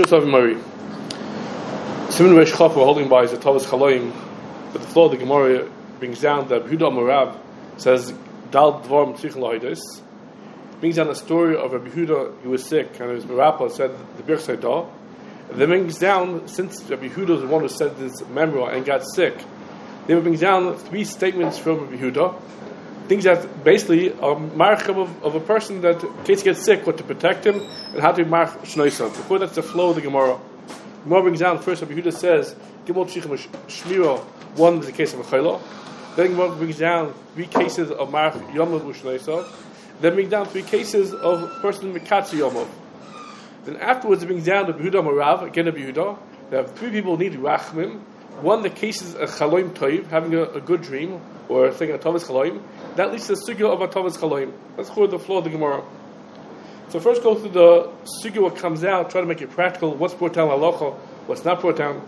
Rishus of Mari. Simon Reish Chaf we're holding by is the Tavas Chaloim, but the floor of the Gemara brings down that Yehuda Morav says Dal Dvorm Tzich Lahidos. Brings down a story of Rabbi Yehuda. He was sick, and his Marapa said the Birch Seidah. And then brings down, since Rabbi Yehuda was the one who said this memra and got sick, they brings down three statements from Rabbi Yehuda, things that basically are marchim of a person that in case he gets sick, what to protect him and how to be march shnoisav. Before that's the flow of the Gemara. The Gemara brings down first Rabbi Yehuda says Gimel Tzichim Shmira. One is the case of a chayla. Then the Gemara brings down three cases of march yomav u'shnoisav. Then brings down three cases of person mikatzi yomav. Then afterwards it brings down the Yehuda Morav again Rabbi Yehuda. There are three people who need rachmim. One, the case is a chaloim toiv, having a good dream, or thinking a tovas chaloim. That leads to the sugya of a tovas chaloim. That's called the flow of the Gemara. So first go through the sugya, what comes out, try to make it practical, what's brought down halacha, what's not brought down.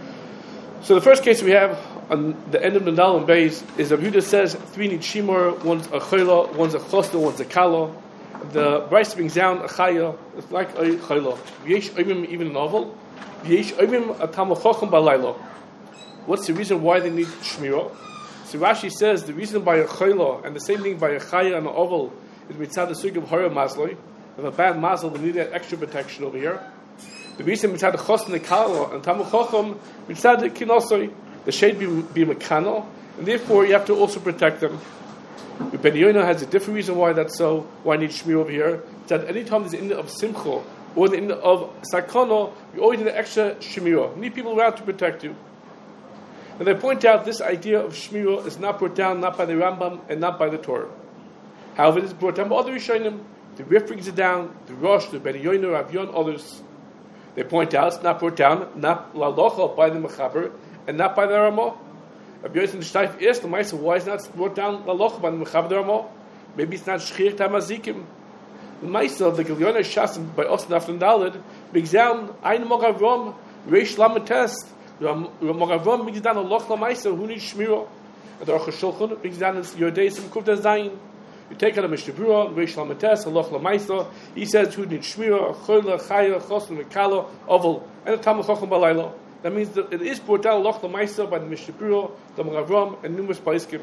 So the first case we have on the end of the Nadal and Beis is Rabbi Yehuda says three need shimur, one's a chayla, one's a chosna, one's a kala. The Bryce brings down a chaya, it's like a chayla. Yesh oimim even novel. Yesh oimim a tamil chochem balayla. What's the reason why they need shmira? So Rashi says the reason by a chayla and the same thing by a chaya and an oval is mitzad the sugya of hara masloi. If a bad mazel, they need that extra protection over here. The reason mitzad the chos and the kala and tamil chochem mitzad the kinosoi, the shade be mekano, and therefore you have to also protect them. Ben Yoina has a different reason why that's so. Why I need shmir over here? That anytime there's the end of simcha or the end of sakano, you always need an extra shmira. You need people around to protect you. And they point out this idea of shmira is not brought down not by the Rambam and not by the Torah. However, it is brought down by other Rishonim. The Rif brings it down. The Rosh, the Ben Yoina, Rav Yon, others. They point out it's not brought down not lalocha by the Mechaber and not by the Ramah. Rabbi Yosef Shtaif asked the Meister, why is it not brought down lalocha by the Mechaber Ramah? Maybe it's not shchir tamazikim. The Meister of the Gilyona Shasim by Osman Afton Dalid brings down Ein Mogavrom Reish Lametest. Mogavrom brings down lalocha la'Meister who needs shmira. And the Aruch HaShulchan brings down Yodei Sim Kufta Zayin. You take out a Mishnah Berurah, Reish Lametes, Haloch Lamaisa. He says who needs shmira, chola, chaya, chosn, mekala, oval, and the Talmud Chacham Balayla. That means that it is brought down Haloch Lamaisa by the Mishnah Berurah, the Magavram, and numerous Paiskim.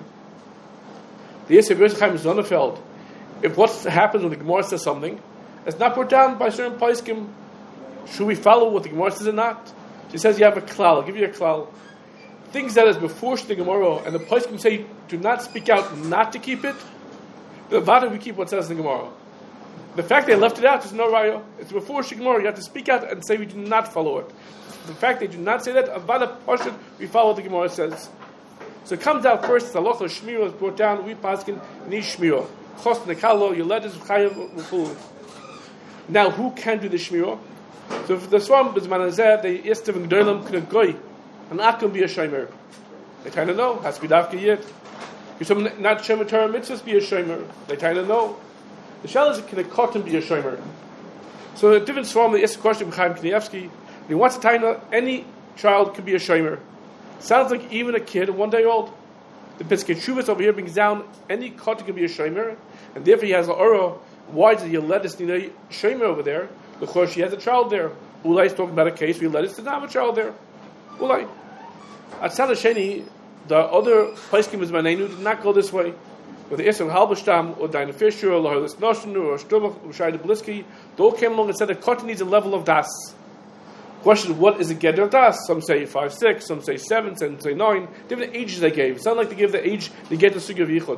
The Yisrael Yosef Chaim Sonnenfeld. If what happens when the Gemara says something, it's not brought down by certain Paiskim. Should we follow what the Gemara says or not? She says you have a klal. I'll give you a klal. Things that is before the Gemara, and the Paiskim say do not speak out not to keep it. The Vada we keep what says in the Gemara. The fact they left it out is no raya. It's before Shigmara. You have to speak out and say we do not follow it. The fact they do not say that, Avada Pashut, we follow what the Gemara says. So it comes out first, the Halacha Shmira is brought down, we paskin ni Shmira. Chos nekalo, Yoledis Chayav V'chul. Now who can do the Shmira? So for the Swam B'zman they asked him G'dolim K'na Goy, and Akum be a Shomer. They kind of know, has to be Dafka yet. If someone not Shomer Torah mitzvahs be a Shomer, they kind of know. The shal is can a cotton be a Shomer. So a different Swam they asked the question of Chaim Knievsky. He wants to tell you any child can be a shomer. Sounds like even a kid, 1 day old. The Pesach Shuvas over here brings down any cotton can be a shomer, and therefore he has an aura. Why does he let us need a shomer over there? Because she has a child there. Ulai is talking about a case where he let us to not have a child there. Ulai. At Salasheni, the other Paiskim is Manenu did not go this way. With the Isam Halbashtam or Dinah Fisher or Lahalis Noshen or Shtubach or Shai Blisky, they all came along and said that cotton needs a level of das. Question: what is a geder das? Some say 5, 6, some say 7, some say 9. Different ages they gave. It's not like they give the age they get the sugya of yichud.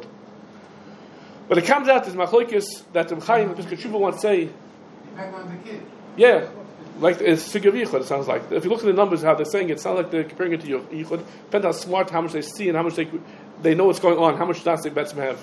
But it comes out as machlokes that the Chaim and Pesach Shuvah want to say. Depend on the kid. Yeah, like it's sugya of yichud. It sounds like if you look at the numbers how they're saying it, sounds like they're comparing it to your yichud. Depends how smart, how much they see, and how much they know what's going on, how much das they bets have.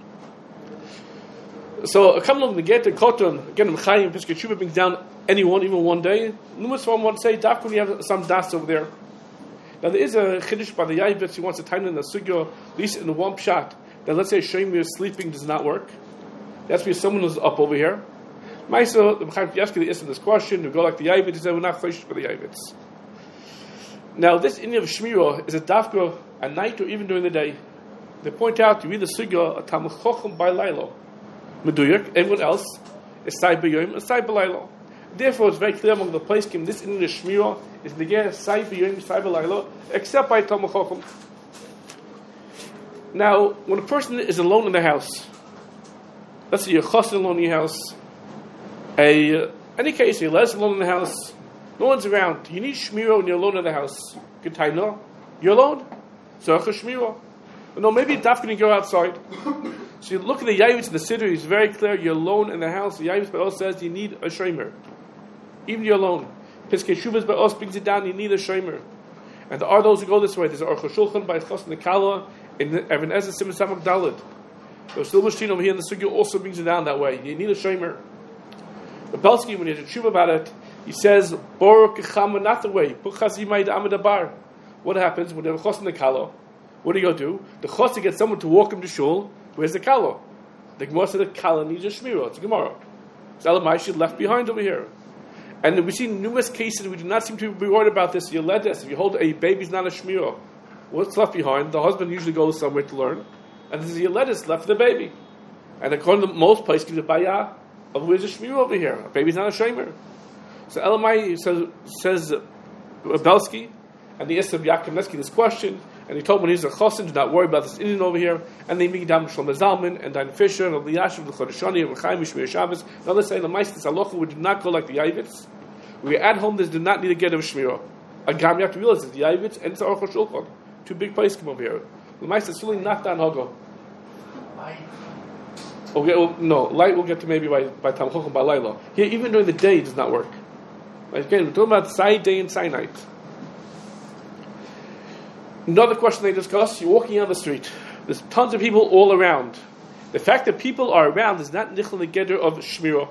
So come along to get the cotton again. The Chaim and Pesach Shuvah brings down anyone, even 1 day. Numerous one want to say, Dafka, we have some das over there. Now there is a chiddush by the Yavitz who wants to time in the sugya, at least in the one pshat, that let's say Shem is sleeping does not work. That's where someone is up over here. Maisa, the Chaim Knievsky, they answer this question, we go like the Yavitz, he said, we're not choshesh for the Yavitz. Now this Inyan of Shmira is a Dafka at night or even during the day. They point out, you read the sugya, a Talmud Chacham by Lailo. Meduyak, everyone else is Sai B'Yom and Sai B'Lailo. Therefore, it's very clear among the poskim this in the shmira is negeh saifa yom saifa layla, except by Talmud Chacham. Now, when a person is alone in their house, let's say you're chassid alone in your house, any case you're less alone in the house, no one's around. You need shmira when you're alone in the house. Good time, no? You're alone. So shmira. No, maybe it's going to go outside. So you look at the Yavitz in the Siddur, it's very clear, you're alone in the house. The Yavitz Ba'os says you need a shomer. Even you're alone. Piskei Shuvas Ba'os brings it down, you need a shomer. And there are those who go this way. There's an Aruch HaShulchan by Chosn Nekala in Even Ezer Siman Samach Daled. The Still Machine over here in the Sugya also brings it down that way. You need a shomer. The Belsky, when he has a tshuva about it, he says, Baruch Echama, not the way. What happens when they have a Chosn Nekala? What do you go do? The Chosn gets someone to walk him to shul. Where's the kala? The Gemara said the kala needs a shmira. It's a Gemara. So Elamai she left behind over here. And we see numerous cases we do not seem to be worried about this. If you hold a baby's not a shmira, what's left behind? The husband usually goes somewhere to learn. And this is Yeledes left for the baby. And according to most places, give the bayah of where's a shmira over here? A baby's not a shomer. So Elamai says Belsky, and he asked Yaakov Nesky this question. And he told him when he's a chosin, do not worry about this Indian over here. And they meet down Shlomo Zalman and Dayan Fisher and Eliyashiv, the Chodeshani, and Rechaim, Shmir Shabbos. And others say, the Maistis Alocha, we do not go like the Yavitz. We at home, this do not need to get of Shmira. Agam, you have to realize it's the Yavitz and it's Aruch HaShulchan. Two big places come over here. The Maistis really not down Hogo. Okay, no, light we'll get to maybe by Tam Chochem, by Laila. Here, even during the day, it does not work. Again, we're talking about side day and side night. Another question they discuss, you're walking on the street. There's tons of people all around. The fact that people are around is not nichel negeder of shmira.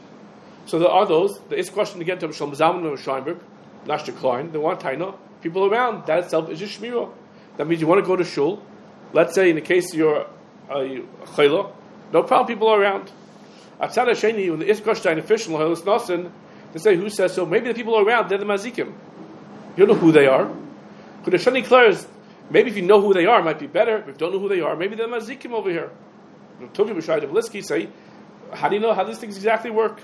So there are those, there is a question again to Shlomo Zalman and Scheinberg, Nashta Klein, they want taina, people around, that itself is a shmira. That means you want to go to shul, let's say in the case you're a chayla, no problem, people are around. Atzad Hasheni, when there is a question official, they say, who says so? Maybe the people are around, they're the mazikim. You don't know who they are. The Shani declares, maybe if you know who they are, it might be better. If you don't know who they are, maybe they're mazikim over here. Tovi B'Shai Devlisky say, how do you know how these things exactly work?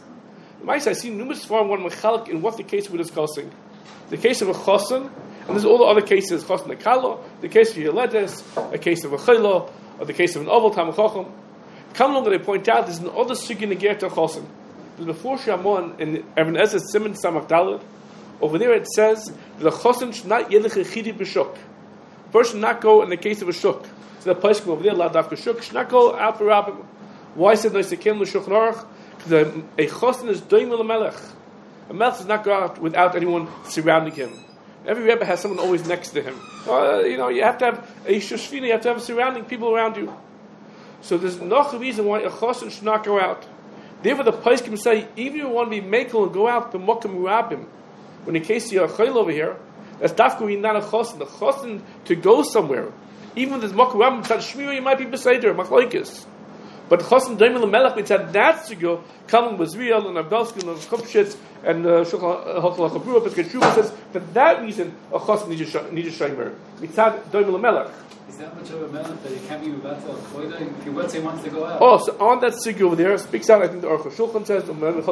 I see numerous form one mechalek in what the case we're discussing. The case of a chosin, and there's all the other cases, chosin nekalo, the case of Yeledes, a case of a chaylo, or the case of an oval tam chacham. Come along, they point out there's another sugi neger to chosin. Before Shamon in Even Ezer Siman Samach Daled, over there it says that the chosin should not yelech echidi b'shuk. First should not go in the case of a shuk. So the place over there, la davka shuk, should not go out for rabbim. Why said no sekim l'shulchan aruch? Because a chosin is doim l'melech. A melech does not go out without anyone surrounding him. Every rebbe has someone always next to him. You have to have a shoshvina, you have to have surrounding people around you. So there's no reason why a chosin should not go out. Therefore the poskim say, even if you want to be mekel and go out b'mokim rabbim, when in case you're a chayil over here, that's dafka not a chosin. The chosin to go somewhere, even if there's mokim rabbim, tzad shmira, you might be beseder, machlokes. But chosin doimel melech mitzad that's to go. Coming with Zriel and Abdelsky and Kupshitz and Shulchan Hachabura, but Keshuva says for that reason a chosin needs a shomer. Mitzad doimel melech. Is that much of a melech that he can't be about to avoid if he wants, he wants to go out? Oh, so on that sugya over there speaks out. I think the Aruch HaShulchan says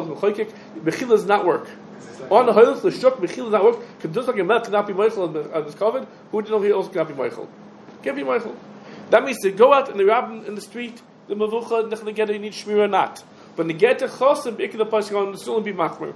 Mechila does not work. On the Hoylech the Shuk Mechila does not work because just like a melech cannot be Meichel on this covered, who did know he also cannot be Meichel? Can't be Meichel. That means to go out in the rabbin in the street, the mavucha nechlegeder you need shmira or not. But negeder chosim b'ikar the pasuk on the still be machmer.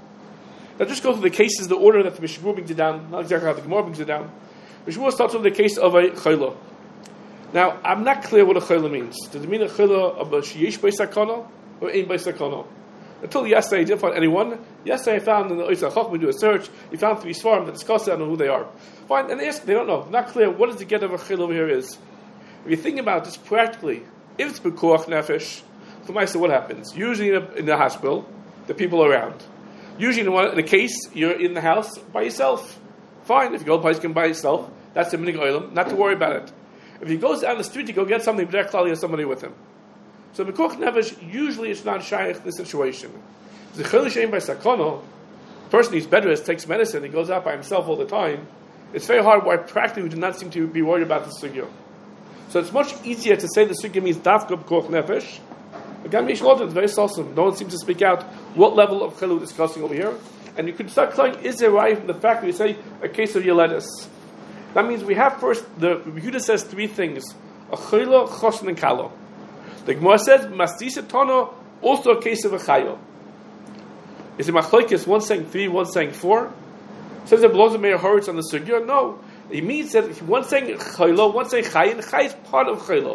Now just go through the cases, the order that the Mishmur brings it down, not exactly how the Gemara brings it down. Mishmur starts with the case of a chayla. Now I'm not clear what a chayla means. Does it mean a chayla of a sheyesh b'sakana or ein b'sakana? Until yesterday I didn't find anyone. Yesterday I found in the Oisach Chacham, we do a search, we found 3 svarim that discuss it, I don't know who they are. Fine, and they ask, they don't know. Not clear what does the get of a chayla over here is. If you think about this practically, if it's b'koach nefesh, for myself, what happens? Usually in the hospital, the people are around. Usually in a case, you're in the house by yourself. Fine, if you go to the place by yourself, that's the minig oilam, not to worry about it. If he goes down the street to go get something, but clearly has somebody with him. So b'koach nefesh, usually it's not shaykh in this situation. The chilish by sakono, person who's bedrest takes medicine, he goes out by himself all the time. It's very hard why practically we do not seem to be worried about this sugya. So it's much easier to say the sugya means dafka b'koach nefesh. Again, Mishlodin is very awesome. No one seems to speak out what level of chilul we're discussing over here. And you could start calling, is there right from the fact that we say a case of Yeledis? That means we have first, the Yehuda says three things. A chayla, chosn, and kalo. The Gemara says, Masdisa Tono, also a case of a chayo. Is it machlokes, one saying 3, one saying 4? Says that Below Meir Horitz on the Sugya? No. It means that one saying chaylo, one saying chay, and chay is part of chaylo.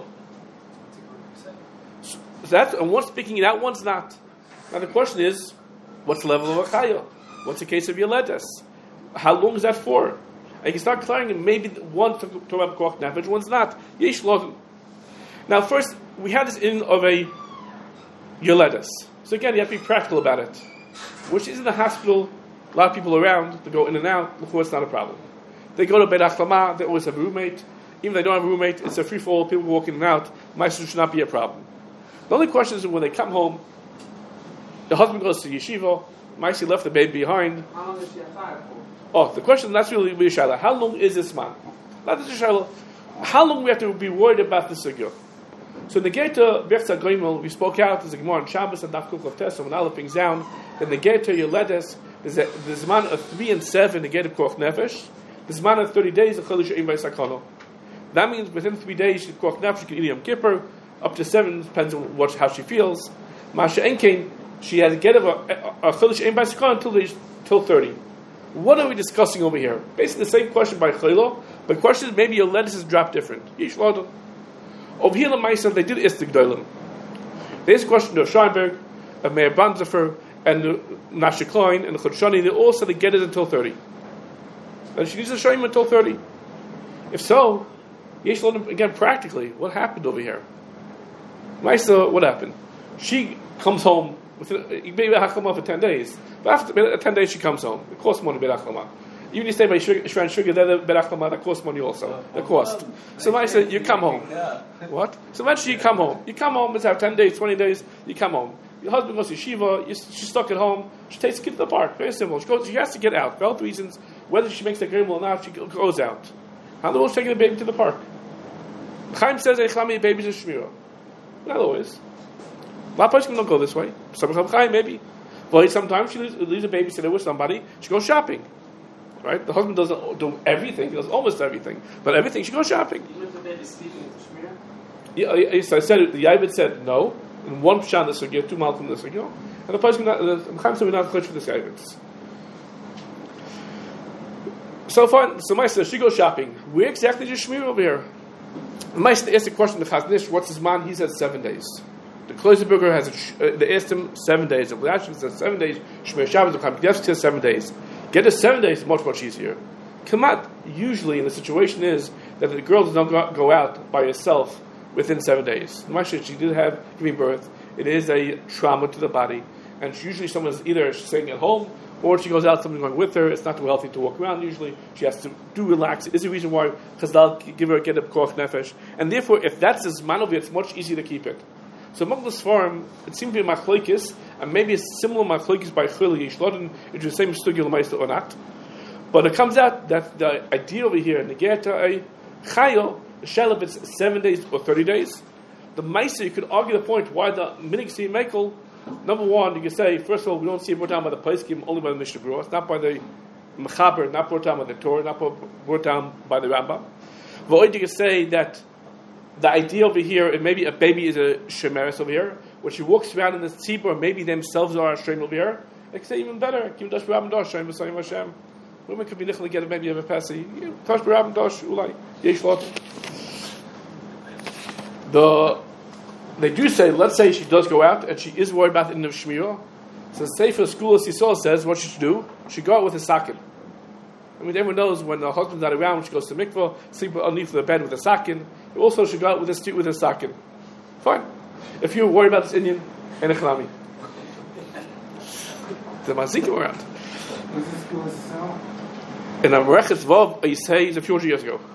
So that's, and one's speaking it out, one's not. Now the question is, what's the level of a chayo? What's the case of Yeledes? How long is that for? And you can start clearing it. Maybe one to have koch nefesh, one's not. Yesh lodim. Now, first we have this in of a Yeledes. So again, you have to be practical about it. Which is in the hospital, a lot of people around to go in and out. Before it's not a problem. They go to Beit Achlama. They always have a roommate. Even if they don't have a roommate, it's a free for all. People walking in and out. Ma'aser should not be a problem. The only question is when they come home, the husband goes to yeshiva. Ma'aser left the baby behind. How long is she outside for? Oh, the question, that's really Shaila. How long is this man? Not this Shaila. How long we have to be worried about this sugya? So in the Geta Birchza Goimel, we spoke out, there's a Gemara on Shabbos and Daf Kuf of Tess, when Aleph brings down, then the Geta Yeledes, there's a man of 3 and 7, the Geta Koch Nefesh, there's a man of 30 days, the Cholish Ein Bei Sakano. That means within 3 days, she Koch Nefesh, she can eat Yom Kippur, up to 7, depends on how she feels. Masha Enkein, she has a Geta of a Cholish Ein Bei Sakano till 30. What are we discussing over here? Basically the same question by Chaylo, but the question is maybe your lettuce is dropped different. Yesh Lodom. Over here in Ma'aser, they did Istik Doilim. There's a question of Scheinberg, of Meir Banzafer, and Nashe Klein, and the Chodshani, they all said they get it until 30. And she needs to show him until 30. If so, Yesh Lodom, again, practically, what happened over here? Ma'aser, what happened? She comes home, maybe Hachlama for 10 days. But after 10 days she comes home. It costs money, Bet Hachlama. Even if you stay by Shran Sugar, they're Bet Hachlama, that costs money also. The cost. So I said, you come home. What? So eventually you come home. You come home, it's have 10 days, 20 days, you come home. Your husband goes to yeshiva, she's stuck at home, she takes the kid to the park. Very simple. She has to get out. For health reasons, whether she makes the grim or not, she goes out. How the world's taking the baby to the park? Chaim says, Echlami, baby's a shmira. Not always. A lot of places don't go this way. Some maybe. But sometimes she leaves a babysitter with somebody. She goes shopping. Right? The husband doesn't do everything. He does almost everything. But everything, she goes shopping. Even if the baby's sleeping in the shmira? Yeah, so I said, the Yavid said no. And one pshan the sugya, 2 malkum the sugya. And the place, the Chaim said we're not chutz for this Yavid. So fine. So Ma'aser, she goes shopping. Where exactly is your shmira over here? Ma'aser asked the question to Chaznish, what's his man? He said 7 days. The Kloisenberger has they asked him 7 days. The Reaction says 7 days. Shmir Shabbos, the Kamkedevsky says 7 days. Get to 7 days is much, much easier. Kamat, usually, in the situation is that the girl does not go out by herself within 7 days. She did have giving birth. It is a trauma to the body. And usually someone is either staying at home or she goes out, someone going with her. It's not too healthy to walk around usually. She has to relax. It is the reason why Chazal give her a get up koch nefesh. And therefore, if that's his manovi, it's much easier to keep it. So among this farm, it seems to be machlokes, and maybe a similar machlokes by Chilul Yesh Lodin, which is the same stugil l'maisa or not. But it comes out that the idea over here in the Geta a chayo, the shell if it's 7 days or 30 days. The Maisa, you could argue the point why the minig see Mekel. Number one, you can say first of all we don't see it brought down by the place, given only by the Mishnah Berurah. It's not by the Mechaber, not brought down by the Torah, not brought down by the Rambam. But you can say that the idea over here, and maybe a baby is a shemeres over here, when she walks around in the tzibur, maybe themselves are a shrem over here. They can say even better. Kim dash b'rabim dash shrem v'sayim Hashem. Women could be nichel get maybe of a pasi. Dash b'rabim dash ulai yesh lot. They do say, let's say she does go out and she is worried about the end of shmirah. So the Sefer School of Sisol says what she should do. She go out with a sakin. I mean, everyone knows when the husband's not around, when she goes to mikvah, sleep underneath the bed with a sakin. You also should go out with a sakin. Fine. If you're worried about this Indian, and a chalami. The mazikim around. Was this school of Sisol? In a Mereches Vav, I say, a few years ago.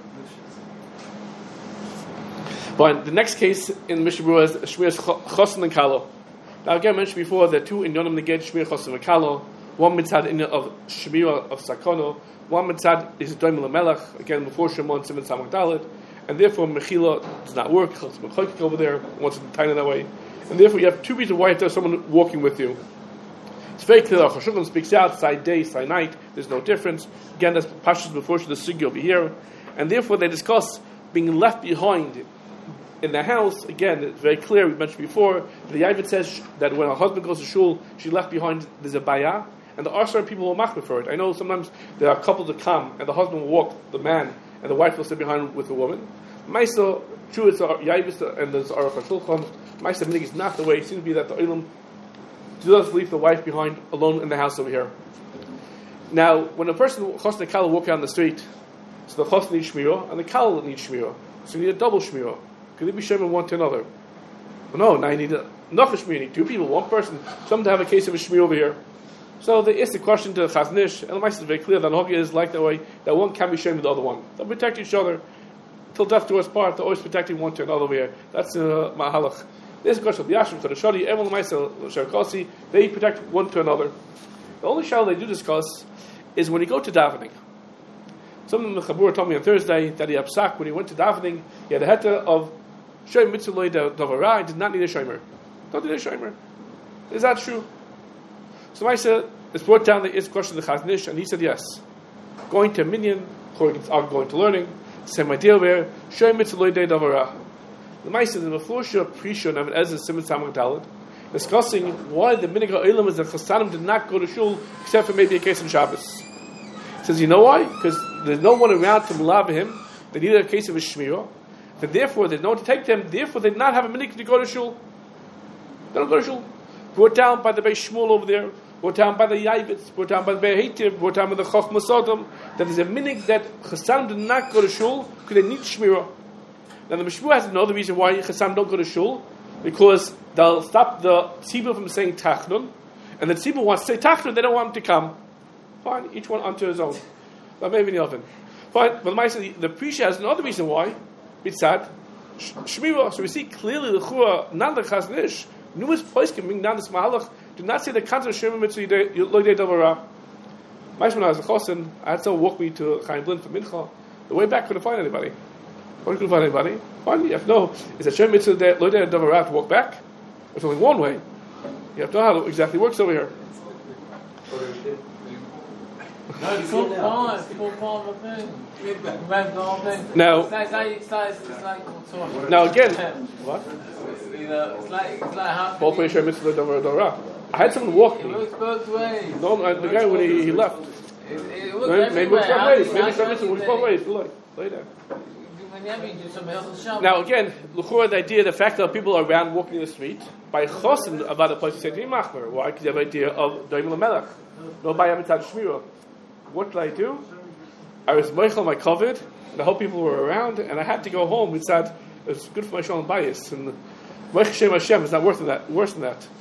But the next case in Mishnah Berurah is Shmir Chosin and Kalo. Now again, I mentioned before that two in Yonim negate Shmir Chosin and Kalo. One mitzad in of Shmir of Sakono. One mitzad is Doim Lamelech, again before Shemon Simon Samach Dalet. and therefore Mechila does not work. Over there wants to tie it that way, and therefore you have two reasons why there's someone walking with you. It's very clear. Chashukhan speaks out side day, side night. There's no difference. Again, that's Pashas before the sugi over here, and therefore they discuss being left behind in the house. Again, it's very clear. We mentioned before. The Yavit says that when a husband goes to shul, she's left behind. There's a bayah, and the Arsar people will machmir for it. I know sometimes there are couples that come, and the husband will walk the man, and the wife will sit behind with the woman. Maisa, true, it's Yavit, and there's Aruch HaShulchan. Maisa Minig is not the way. It seems to be that the Olam does leave the wife behind alone in the house over here. Now, when a person chosn and kala walk down the street, so the chosn needs shmirah and the kala needs shmirah. So you need a double shmirah. Could they be shemin one to another? No, now you need a shmirah. You need two people, one person. Some to have a case of a shmirah over here. So they ask the question to the chaznish, and the Maisa is very clear that the hogya is like that way, that one can be shemin the other one. They'll protect each other till death do us part. They're always protecting one to another over here. That's mahalach. There's a question of the Yashim, Kodashadi, everyone Maisa, they protect one to another. The only shal they do discuss is when you go to davening. Some of the Chabur told me on Thursday that he upsak when he went to davening, he had a heta of Shem Mitzulei Davara, he did not need a Shomer. Don't need a Shomer. Is that true? So Maisa is brought down the question of the Chaznish, and he said yes. Going to a minyan, or going to learning, same idea where Shem Mitzulei Davara. The Maisa is the Mefusha Prisha of Ezra Simon Samach Dalad, discussing why the Minig Ha'olam is that Chasanim did not go to shul except for maybe a case of Shabbos. He says, you know why? Because there's no one around to malave him. They needed a case of a shmirah. And therefore, there's no one to take them. Therefore, they did not have a minig to go to shul. They don't go to shul. Brought down by the Beis Shmuel over there. Brought down by the Yavitz. Brought down by the Beis Heitiv. Brought down by the Chochma Sodom. That there's a minig that Chasanim did not go to shul because they need shmirah. Now the Mishmur has another reason why Chassam don't go to shul, because they'll stop the tzibur from saying tachnun, and the tzibur wants to say tachnun, they don't want him to come. Fine, each one unto his own. But maybe in the oven. Fine, but the Prisha has another reason why. It's sad. Shmirah. So we see clearly the Chura, not the Chaznish, numerous poskim bring down this mahalach, do not say the concept of Shmirah Mitzvah Loidei Davara. When I was a chosin, I had someone walk me to Chaim Blin for Mincha. The way back couldn't find anybody. Couldn't find anybody. Fine, you have to know, is that Shem Mitzvah Loidei Davara to walk back? There's only one way. You have to know how it exactly works over here. Now again, what? Both ways Shem Mitzvah Davara. I had someone walk me. It works both ways. No, the guy when he left. Maybe it works both ways. Maybe Shem Mitzvah works both ways. Lay down. Now again, the idea, the fact that people are around walking in the street, by chosin about a place to say to machmer. Why? Because you have an idea of doim l'melech. No by amitzad shmirah. What did I do? I was meichel my COVID, and the whole people were around, and I had to go home. It said it was good for my shalom bayis, and meichel shem Hashem is not worse than that. Worse than that.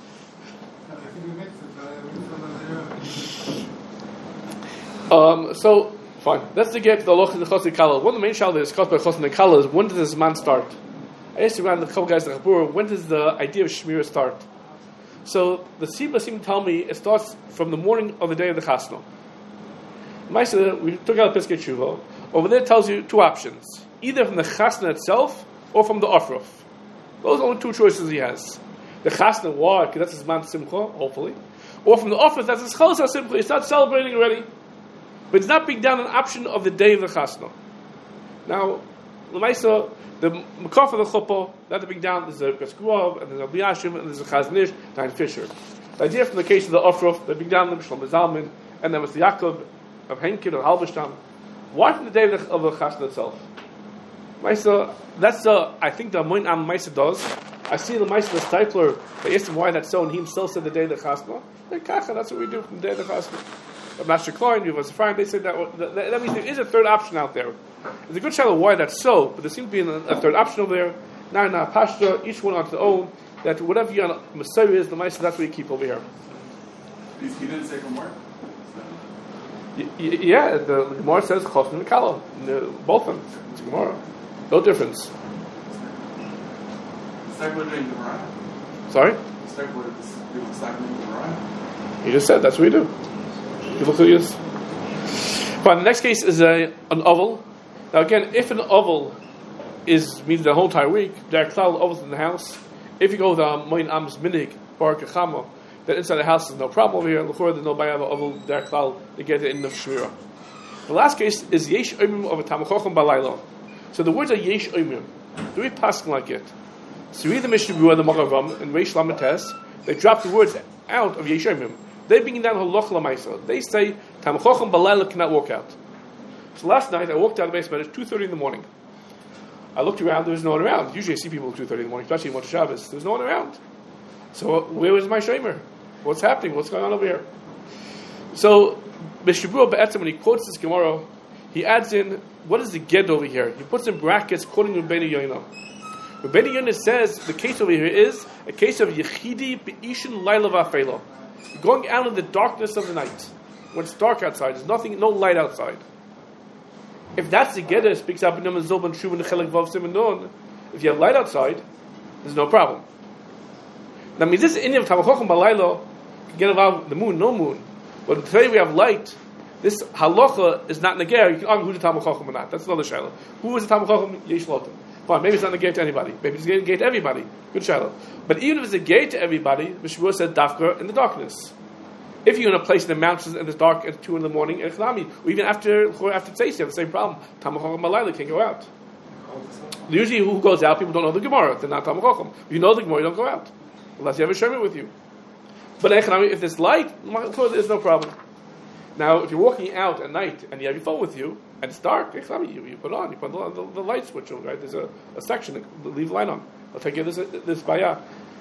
So. Fine. Let's get to the loch in the chosn kala. One of the main shalos discussed by chosn kala is when does this man start? I asked around the couple guys in the Chabur, when does the idea of shmirah start? So the Siba seem to tell me it starts from the morning of the day of the chasna. Maisa, we took out Piskei Tshuva. Over there it tells you two options: either from the chasna itself or from the ofruf. Those are only two choices he has. The chasna, why? Because that's his man simcha, hopefully, or from the ofruf, that's his chalsa simcha. He starts celebrating already. But it's not being done an option of the day of the chasna. Now, l'maisa, the makar for the chuppah, not being down, there's a Peskuav, and there's a Biyashim, and there's a Chaznish, and Fisher. The idea from the case of the Ofruf, the being down, the Mishlam Zalman, and then with the Yaakov of Henkin or Halbershtam. Why from the day of the chasna itself? Maisa, that's I think the Moin Am Maisa does. I see the Maisa, the Stipler, they asked him why that's so, and he himself said the day of the chasna. That's what we do from the day of the chasna. Master Klein, you was fine. They said that means there is a third option out there. It's a good shadow why that's so, but there seems to be a third option over there. Now, Pashta, each one on their own. That whatever your Messiah is, the Messiah, that's what you keep over here. You didn't say Gemara? Yeah, the Gemara says Chosn and Kala. Both of them. It's Gemara. No difference. Sorry? You just said that's what we do. People could use. Fine, the next case is an oval. Now again, if an oval means the whole entire week. They're klal over in the house. If you go with Moin Am's Minig Bar Kachama, then inside the house there's no problem over here. L'chor there's no bayava over their klal. They get it in the shmira. The last case is yesh oimim of a tamachochem balayla. So the words are yesh oimim. Do we pass like it? So we read the Mishnah Berurah, the Magavam, and Reish Lamites. They drop the words out of yesh oimim. They bring down halacha lamaisa. They say tamachochem balayla cannot walk out. So last night I walked out of the basement at 2:30 in the morning. I looked around, there was no one around. Usually I see people at 2:30 in the morning, especially on Shabbos. There was no one around. So where was my shomer? What's happening? What's going on over here? So Mishnah Berurah Be'etzem, when he quotes this Gemara, he adds in, what is the ged over here? He puts in brackets, quoting Rabbeinu Yonah. Rabbeinu Yonah says the case over here is a case of Yechidi Be'ishin Laila V'Afela. Going out in the darkness of the night. When it's dark outside, there's nothing, no light outside. If that's the Geder, speaks up in Yom Zilban Shuv and Chelik Vav Siman Nun, if you have light outside, there's no problem. That means this Indian of Tamachochem Balayla can get about the moon, no moon. But today we have light. This halacha is not Nager. You can argue who's the Tamachochem or not. That's another shayla. Who is the Tamachochem? Yesh Lotim. Fine, maybe it's not Nager to anybody. Maybe it's Nager to everybody. Good shayla. But even if it's Nager to everybody, Mishnah Berurah said Dafka in the darkness. If you're in a place in the mountains and it's dark at 2 in the morning, or even after Tzeis, you have the same problem. Tamachochem Balayla can't go out. Usually, who goes out? People don't know the Gemara. They're not Tamachochem. If you know the Gemara, you don't go out unless you have a shemer with you. But if there's light, there's no problem. Now, if you're walking out at night and you have your phone with you and it's dark, you put the light switch on. Right? There's a section that leave the light on. I'll take you this bayah.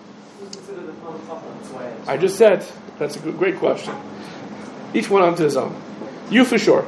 I just said that's a great question. Each one onto his own. You for sure.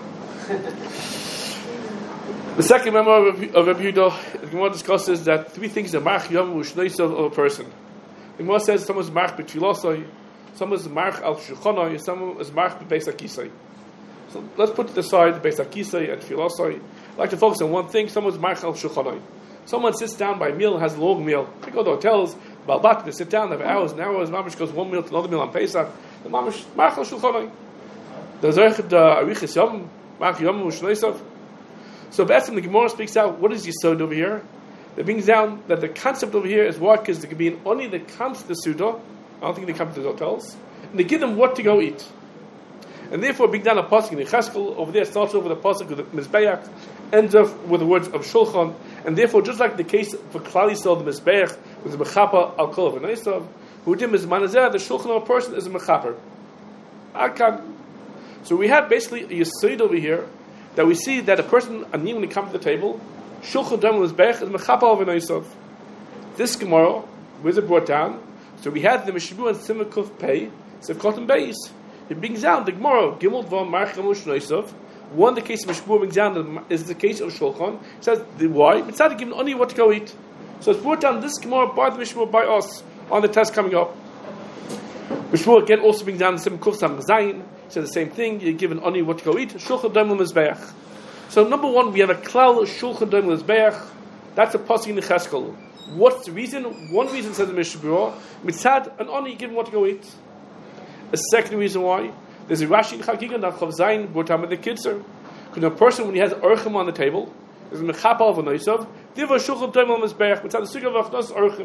The second memo of Rabbi Yehuda, the Gemara discusses that 3 things are march yom u'shneisov of a person. The Gemara says someone is march b'tfilosoi, someone is march al shulchanoi, someone is march b'beis hakisei. So let's put aside the beis hakisei and tfilosoi. I'd like to focus on one thing. Someone is march al shulchanoi. Someone sits down by a meal, has a long meal. They go to hotels, balbat, they sit down, they have hours and hours. Mamash goes one meal to another meal on Pesach. The mamash march al shulchanoi. There's the arichas yom, march yom u'shneisov. So basically the Gemara speaks out, what is Yisod over here? It brings down that the concept over here is what? Because there could be only that comes to the Suda. I don't think they come to the hotels. And they give them what to go eat. And therefore, bring down a pasuk in Yecheskel, over there starts over the pasuk with the Mizbeach, ends up with the words of Shulchan. And therefore, just like the case for Klal Yisrael, the Mizbeach, with the Mechapa al Kol v'Neisav, who did Mizmanazeh, the Shulchan of a person is a Mechaper. Akan. So we have basically a Yisod over here, that we see that a person, when they come to the table, Shulchan Dam Mizbeach is Mechapa al v'Neisav. This Gemara, where's it brought down? So we had the Mishnah Berurah and Simukuf Pei, Sivkot and Beis. It brings down the Gemara, Gimel Dvar March Yamush Noisav. One, the case of Mishnah Berurah brings down is the case of Shulchan. It says, why? It's not given only what to go eat. So it's brought down this Gemara by the Mishnah Berurah, by us, on the test coming up. Mishnah Berurah again also brings down the Simukuf Sam Zayin. It says the same thing, you're given only what to go eat. Shulchan Dam Mizbeach. So number one, we have a Klal Shulchan Dam Mizbeach. That's a pasuk in the Cheskel. What's the reason? One reason says the Mishnah Berurah, mitzad and only given what to go eat. A second reason why, there's a Rashi in Chagiga that Chav Zayin brought down with the Kitzur. Because a person, when he has orchim on the table, there's a mechapa of a noisav, diva shulchan toim al mizbeach, mitzad the suga v'achnas orchim.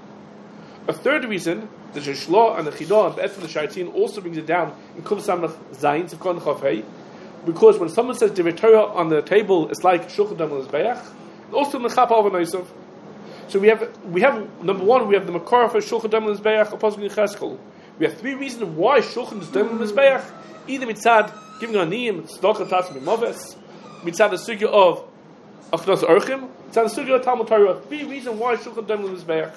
A third reason, the Shishla and the Chidah and the Etzem the Shaitin also brings it down in Kuv Samach Zayin, Sivkon Chav Hei, because when someone says diva Torah on the table, it's like shulchan toim al mizbeach, also mechapa of a noisav. So we have number one, we have the Makar for Shulchan Dam Mizbeach, a pasuk in Cheskel. We have 3 reasons why Shulchan is Dam Mizbeach. Either mitzad giving an aniyim, tzedakah tatzim b'moves, mitzad the sugya of achnos orchim, mitzad the sugya of Talmud Torah. 3 reasons why Shulchan Dam Mizbeach.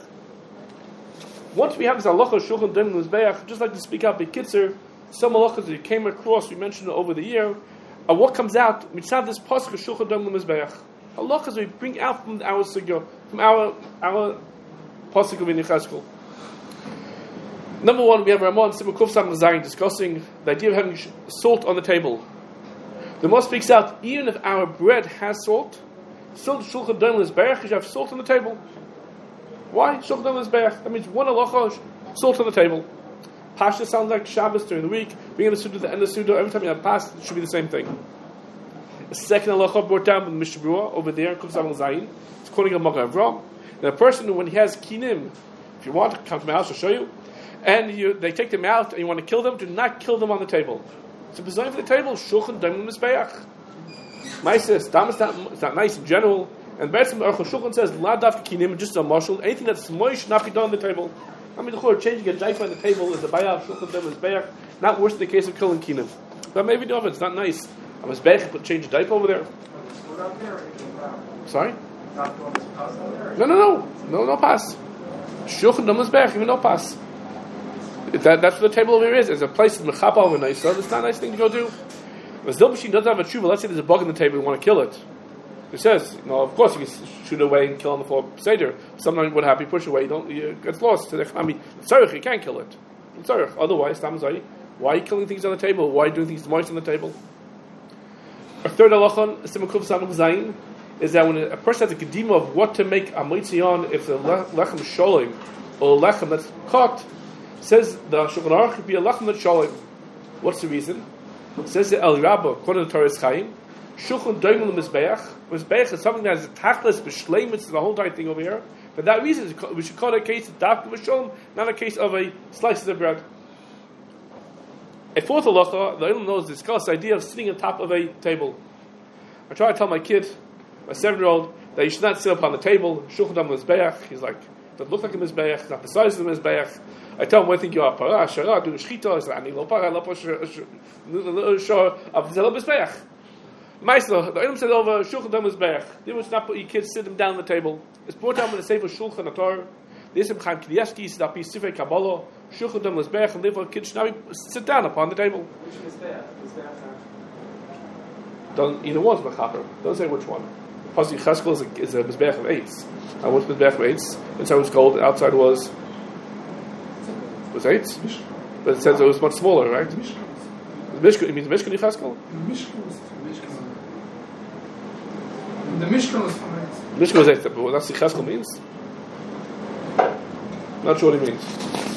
Once we have this halacha Shulchan Dam Mizbeach, just like to speak out B'Kitzer, some halachas that came across, we mentioned it over the year, and what comes out mitzad this pasuk of Shulchan Dam Mizbeach. Halachas we bring out from our sugya, from our pasuk of Yecheskel. Number one, we have Ramon Simukuf Sam Zayin discussing the idea of having salt on the table. The Moshe speaks out, even if our bread has salt, still the Shulchan Dam Mizbeach, you have salt on the table. Why? Shulchan Dam Mizbeach. That means one halacha, salt on the table. Pasha sounds like Shabbos during the week. Being in the Suda, the end of the Suda, every time you have Pas, it should be the same thing. The second halacha brought down with Mishnah Berurah over there in Kuf Samach Zayin. It's quoting a Magen Avraham. Now, a person when he has kinim, if you want to come to my house, I'll show you. And they take them out and you want to kill them, do not kill them on the table. So design for the table, shulchan daim l'mizbeach. Ma'aseh, stam is not nice in general. And Be'etzim Aruch HaShulchan says, la dafka kinim, just a marshal. Anything that's moish should not be done on the table. I mean, the Chor changing a diaper on the table is a bayah of shulchan daim l'mizbeach. Not worse in the case of killing kinim. But maybe no, it's not nice. A mizbeach put change a diaper over there. Sorry? No pass. Shulchan daim l'mizbeach, even no pass. That's what the table over here is. It's a place of mechapa over nice, so it's not a nice thing to go do. But Zil Machine doesn't have a tshuva. Let's say there's a bug in the table, you want to kill it. It says, of course you can shoot away and kill on the floor. Seder. Sometimes what happens, you push away, it's lost. I mean, tzarech, you can't kill it. Tzarech. Otherwise, why are you killing things on the table? Why are you doing things moist on the table? A third halachon, Simakuf Samach Zayin, is that when a person has a kedima of what to make a moitzi on, if the lechem is sholim or a lechem that's cut, says the Shulchan Aruch could be a lechem that's sholim. What's the reason? It says the El Rabbah, according to Torah's Chaim, Shulchan daim l'mizbeach. Mizbeach is something that is tachlis b'shleimus to the whole entire thing over here. For that reason, we should call it a case of dafka b'sholem, not a case of a slices of bread. A fourth halacha, the Ilm knows discuss the idea of sitting on top of a table. I try to tell my kid, my 7-year-old, that you should not sit up on the table. Shulchan daim l'mizbeach. He's like, doesn't look like a mizbeach, not the size of the mizbeach. I tell him, what do you think you are? Parah, shara, do shchita. He's like, I need lo parah, lo shor, of the mizbeach. Ma'aseh, the Ilm said over Shulchan daim l'mizbeach. They must not put your kids, sit them down on the table. It's brought down with the Sefer Shulchan Atar. The Yisrael Chaim Kanievsky said that piece Sifrei Kabbalah, Shulchan daim l'mizbeach, and therefore kids should not sit down upon the table. Which mizbeach? Either one's mechaper. Don't say which one. Pasuk Cheskel is a mizbeach of eights. And what's mizbeach of eights? Inside was gold. Outside was eights. But it says it was much smaller, right? Mishkan. You mean the Mishkan Cheskel? The Mishkan was from it. Mishkan was eight. But what that's the Cheskel means? Not sure what he means.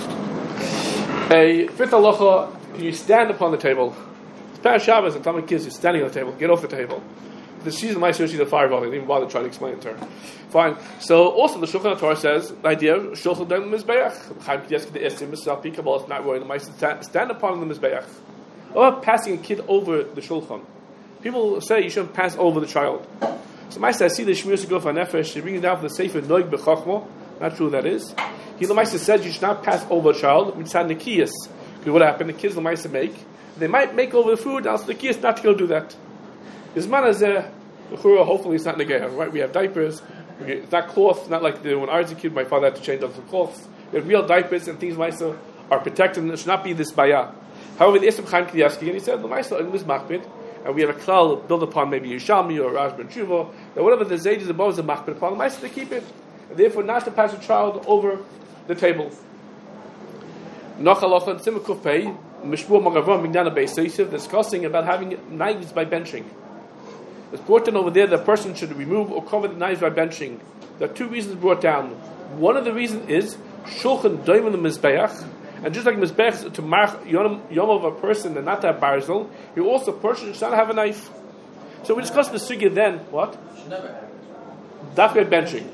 A fifth halacha: can you stand upon the table? It's past Shabbos and Talmud kids, you're standing on the table. Get off the table. She's my she's a fireball. I didn't even bother trying to explain it to her. Fine. So also the Shulchan Torah says the idea of Shulchan daim l'mizbeach. Chaim Kanievsky the Esim Misal Pikabal is not royal. Stand upon the mizbeach. Or passing a kid over the Shulchan. People say you shouldn't pass over the child. So my says, see the Shmir Seguf HaNefesh. She brings it down from the Sefer Noig B'Chachma. Not true that is. He Lamaisa says you should not pass over a child. It's had Nikiyas. Because what happened? The kids Lamaisa make. They might make over the food. Also the Nikiyas not to go do that. His man is hopefully it's not negayah, right? We have diapers. It's not cloth. Not like when I was a kid, my father had to change out some cloths. We have real diapers and things Lamaisa are protected. And it should not be this bayah. However, the Yisrael Chaim Kanievsky, and he said Lamaisa in this machbid. And we have a klal built upon maybe Yishalmi or Raj Ben Tshuva, that whatever the zayd is above is a machbid upon the mice, they keep it. And therefore, not to pass a child over the table. Nachalochan Simakuf Pei, Mishmur Magavam Mignana Beis Yosef, discussing about having knives by benching. It's brought down over there that a person should remove or cover the knives by benching. There are two reasons brought down. One of the reasons is Shulchan daim l'mizbeach. And just like Mizbech to mark yom of a person and not to have barzel, you also a person should not have a knife. So we discussed the sugya then. What? Dafka benching.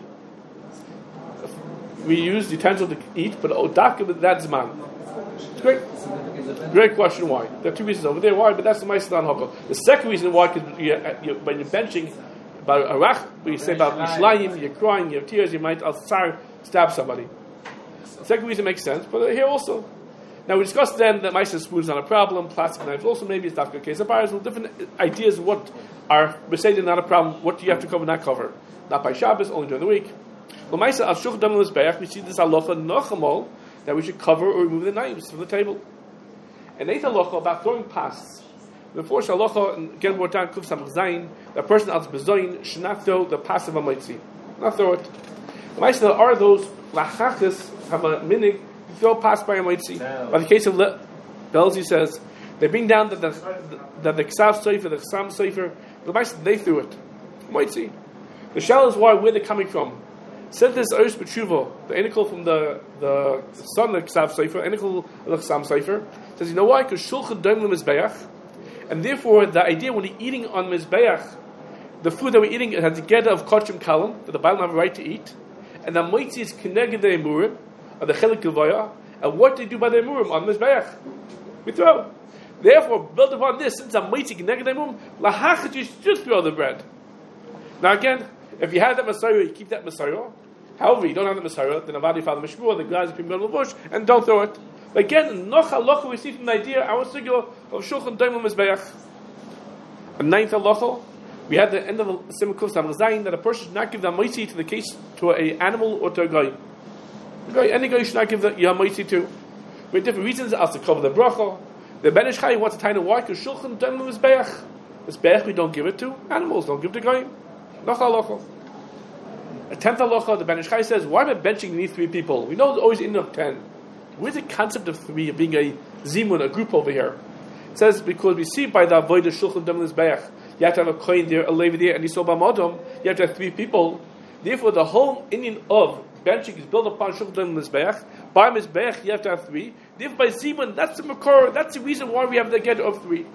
We use utensils to eat, but dafka that's man. It's great. Great question. Why? There are two reasons over there. Why? But that's the Ma'aseh Hokah. The second reason why, because when you're benching about arach, when you say about Yishlayim, you're crying, you have tears, you might stab somebody. The second reason makes sense, but here also. Now we discussed then that Ma'aseh spoon is not a problem, plastic knives also maybe it's not a case of buyers with different ideas of what are Mercedes not a problem, what do you have to cover, not cover. Not by Shabbos, only during the week. Well Ma'aseh al Shulchan daim l'mizbeach, we see this halacha nachamol that we should cover or remove the knives from the table. And eighth halacha about throwing pasts. The fourth halacha, again more time, Kuf Samach Zayin, the person al bezoyin should not throw the pass of a mitzi. Not throw it. The Ma'aseh are those lachachas have a minig to throw past by a mitzi. By the case of Belzi says they bring down that the Ksav Sefer, the Chasam Sefer, the Ma'aseh they threw it. Mitzi. The shell is why where they're coming from. Said this Osh B'Tshuva, the enical from the son of the Ksav Sefer, enical of the Chasam Sefer, says you know why? Because Shulchan daim l'mizbeach, And therefore, the idea when you're eating on Mizbeach, the food that we're eating has a get of Kochim Kalam, that the Bible have a right to eat. And the Moitzi is Keneged the Emurim, or the Chelik Kavaya, and what they do by the Emurim on Mizbeach. We throw. Therefore, build upon this, since I'm Moitzi Keneged the Emurim, Lahachat, you should throw the bread. Now again, if you have that Messiah, you keep that Messiah. However, you don't have the Messiah, then Avadi Father Mishmur, the guys people go to the bush, and don't throw it. But again, Noch Halacha, we see from the idea, our single of Shulchan Daimel Mizbeach. A ninth Halacha, we had the end of the Simon Kuf Zayin that a person should not give the Moitzi to the case to an animal or to a guy. Any guy should not give the Moitzi to. For different reasons, as to cover the bracha. The Ben Ish Chai wants to tie the why, because Shulchan Daimel Mizbeach. Mizbeach we don't give it to animals, don't give it to guy. Noch Halacha. A 10th halacha, the Ben Ish Chai says, why am I benching these 3 people? We know it's always in of 10. Where's the concept of 3, of being a zimun, a group over here? It says, because we see by the Avodah Shulchan Daimel Mizbeach, you have to have a kohen there, a Levi there, and Yisrael B'Madam, you have to have 3 people. Therefore, the whole Indian of benching is built upon Shulchan Daimel Mizbeach. By Mizbeach, you have to have 3. Therefore, by zimun, that's the makor, that's the reason why we have the get of 3.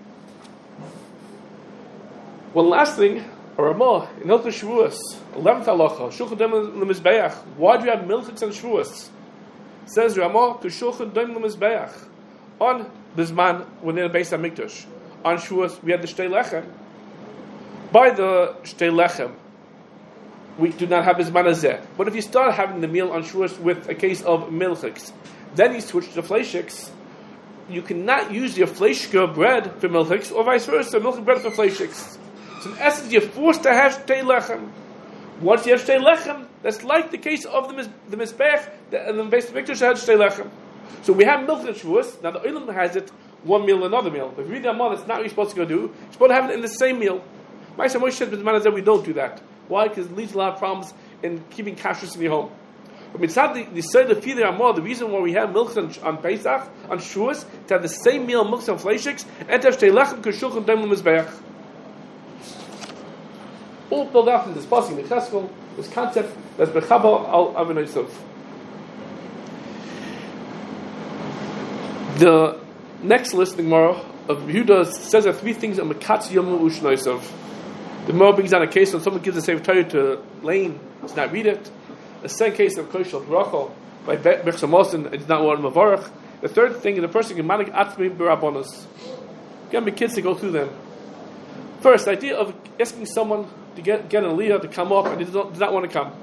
One last thing, a Ramah, in Hilchot Shavuos, 11th halacha, Shulchan Daimel Mizbeach. Why do you have milchiks and Shavuos? Says Ramah to Shulchan Daimel Mizbeach. On Bisman, when they're based on Mikdash. On Shavuos, we have the Shtei Lechem. By the Shtei Lechem, we do not have Bisman Azeh. But if you start having the meal on Shavuos with a case of milchiks, then you switch to fleishiks, you cannot use your fleishka bread for milchiks, or vice versa, milk bread for fleishiks. So in essence, you're forced to have Shtei Lechem. Once you have Shtei Lechem, that's like the case of the Mizbech, and the base of Mikdash had Shtei Lechem. So we have milk and Shavuos. Now the Olam has it one meal, another meal. But if you read the Amah, that's not what you're supposed to go do. You're supposed to have it in the same meal. Ma'aseh Moshe says, but we don't do that. Why? Because it leads to a lot of problems in keeping kashrus in your home. But mitzad the Seder Fidei Amah, the reason why we have milk on Pesach, on Shavuos, to have the same meal, milk and fleishiks, and to have Shtei Lechem, because Shulchan Daimel Mizbeach. All built up in this passing, the Cheskel, this concept that's Bechaba al Avinoisov. The next list, the Gemara of Yehuda says there are 3 things on Mekatz Yomu Ushnoisov. The Gemara brings down a case when someone gives a Sefer Torah to Lane, does not read it. The second case of Koshel Bracha by Bechsa Mosin, and does not want Mavarach. The third thing is the person can manik atzmi b'rabbonos. Get my kids to go through them. First, the idea of asking someone to get an aliyah to come up and he does not want to come.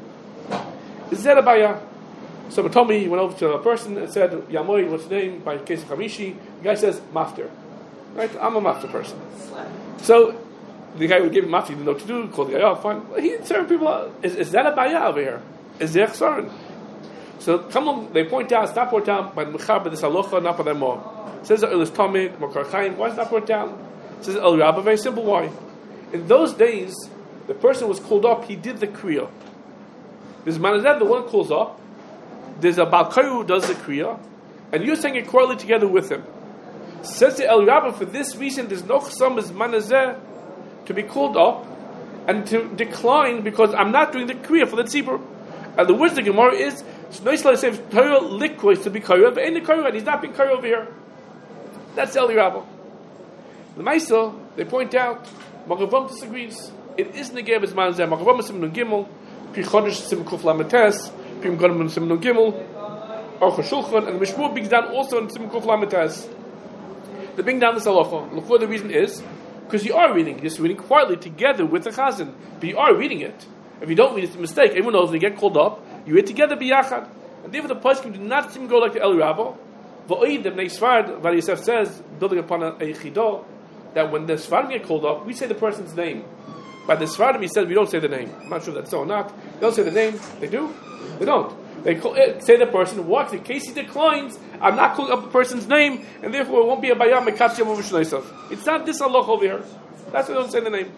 Is that a baya? Someone told me, he went over to a person and said, Yamoy, what's your name? By case of Hamishi. The guy says, Mafter. Right? I'm a Mafter person. So, the guy would give him Mafter, he didn't know what to do, called the guy out, fine. He served people out. Is that a baya over here? Is there chsaron? So, come on, they point out, it's not brought down by the Mechaber, this halacha, not by the Amor. Says the Elis Tamid, Makar Chaim, why is it not brought down? Says El Rabba, very simple, why? In those days, the person was called up, he did the kriya. There's Manazed, the one calls up, there's a Balkayu who does the kriya, and you're saying it quarterly together with him. Says the El Rabba, for this reason, there's no chsam as Manazed to be called up and to decline because I'm not doing the kriya for the tzibur. And the words of the Gemara is, Shnoisla says Torah likwas to be kayu, but in the kayu, and he's not being kayu over here. That's El Rabba. The Maisa, they point out, Magavam disagrees. It is negeb as Manazed. Magavam is Simon Gimel, Pi Chodesh Simon Kuf Lametes, Pi Mgadam Simon Gimel, Aruch HaShulchan, and the Mishmur brings down also in Simon Kuf Lametes. They bring down this halacha. Look what the reason is, because you are reading. You're just reading quietly together with the chazan, but you are reading it. If you don't read it, it's a mistake. Everyone knows when you get called up, you read together biyachad. And therefore the poskim do not seem to go like the El Rabba. V'oid, the Bnei Sfard, Vad Yosef says, building upon a chidah, that when the Sfardim get called up, we say the person's name. By the Sfardim, he says we don't say the name. I'm not sure if that's so or not. They don't say the name. They do? They don't. They say the person. What? In case he declines, I'm not calling up the person's name, and therefore it won't be a bayam mekatz yom u'v'shneisov. It's not this Allah over here. That's why they don't say the name.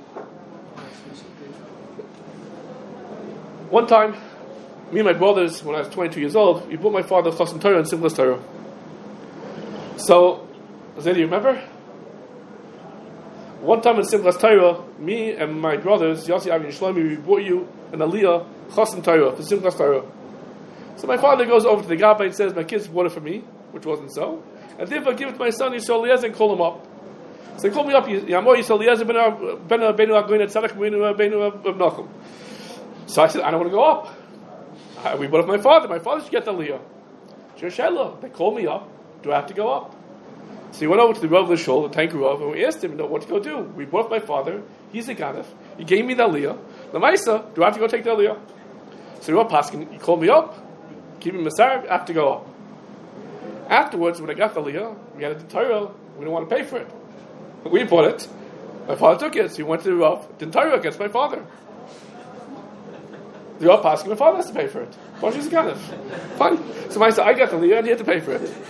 One time, me and my brothers, when I was 22 years old, we brought my father Chassan Torah and Simchas Torah. So, Zeli, you remember? One time in Simchas Torah, me and my brothers, Yossi, Avi, and Shlomi, we brought you an aliyah Chassan Torah for Simchas Torah. So my father goes over to the Gabbai and says, my kids bought it for me, which wasn't so, and therefore give it to my son Yisrael Eliezer and call him up. So they called me up. Yamor Yisrael Eliezer ben Benu Agoin Tzedek Benu Nachum. So I said, I don't want to go up. We brought up my father. My father should get the Aliyah. They called me up. Do I have to go up? So he went over to the Rav of the Shul, the Tanker Rav, and we asked him, what to go do. We brought up my father. He's a Ganef. He gave me the Aliyah. The Maisa, do I have to go take the Aliyah? So Rav Paskin, he called me up. Give me Masar, I have to go up. Afterwards, when I got the Aliyah, we had a Torah. We didn't want to pay for it. We bought it. My father took it. So he went to the Rav. The Torah against my father. The Rav Paskin, my father has to pay for it. Well, she's a Ganef. Fine. So Maisa, I got the Aliyah and he had to pay for it.